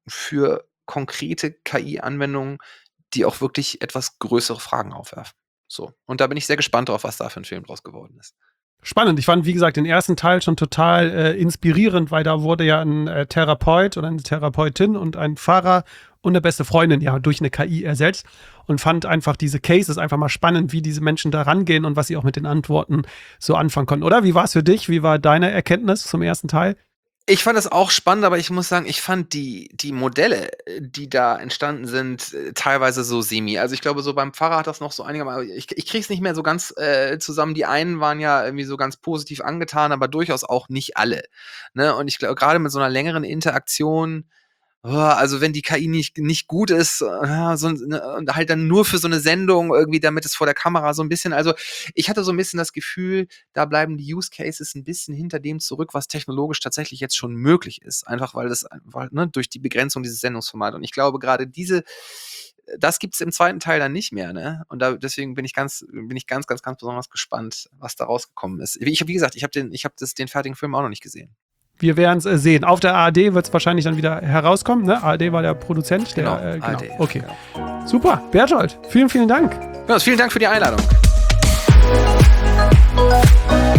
für konkrete K I-Anwendungen, die auch wirklich etwas größere Fragen aufwerfen. So. Und da bin ich sehr gespannt drauf, was da für ein Film draus geworden ist. Spannend. Ich fand, wie gesagt, den ersten Teil schon total äh, inspirierend, weil da wurde ja ein äh, Therapeut oder eine Therapeutin und ein Pfarrer und eine beste Freundin ja durch eine K I ersetzt, und fand einfach diese Cases einfach mal spannend, wie diese Menschen da rangehen und was sie auch mit den Antworten so anfangen konnten. Oder wie war es für dich? Wie war deine Erkenntnis zum ersten Teil? Ich fand es auch spannend, aber ich muss sagen, ich fand die, die Modelle, die da entstanden sind, teilweise so semi. Also ich glaube, so beim Pfarrer hat das noch so einigermaßen, ich, ich kriege es nicht mehr so ganz äh, zusammen. Die einen waren ja irgendwie so ganz positiv angetan, aber durchaus auch nicht alle. Ne? Und ich glaube, gerade mit so einer längeren Interaktion, oh, also wenn die K I nicht, nicht gut ist, äh, so, ne, und halt dann nur für so eine Sendung irgendwie, damit es vor der Kamera so ein bisschen, also ich hatte so ein bisschen das Gefühl, da bleiben die Use Cases ein bisschen hinter dem zurück, was technologisch tatsächlich jetzt schon möglich ist. Einfach weil das einfach, ne, durch die Begrenzung dieses Sendungsformats. Und ich glaube, gerade diese, das gibt es im zweiten Teil dann nicht mehr, ne? Und da, deswegen bin ich ganz, bin ich ganz, ganz, ganz besonders gespannt, was da rausgekommen ist. Ich habe, wie gesagt, ich habe den, ich habe das, den fertigen Film auch noch nicht gesehen. Wir werden es äh, sehen. Auf der A R D wird es wahrscheinlich dann wieder herauskommen. Ne? A R D war der Produzent. Der, Genau, äh, genau. A R D. Okay. Genau. Super. Berthold, vielen, vielen Dank. Ja, vielen Dank für die Einladung.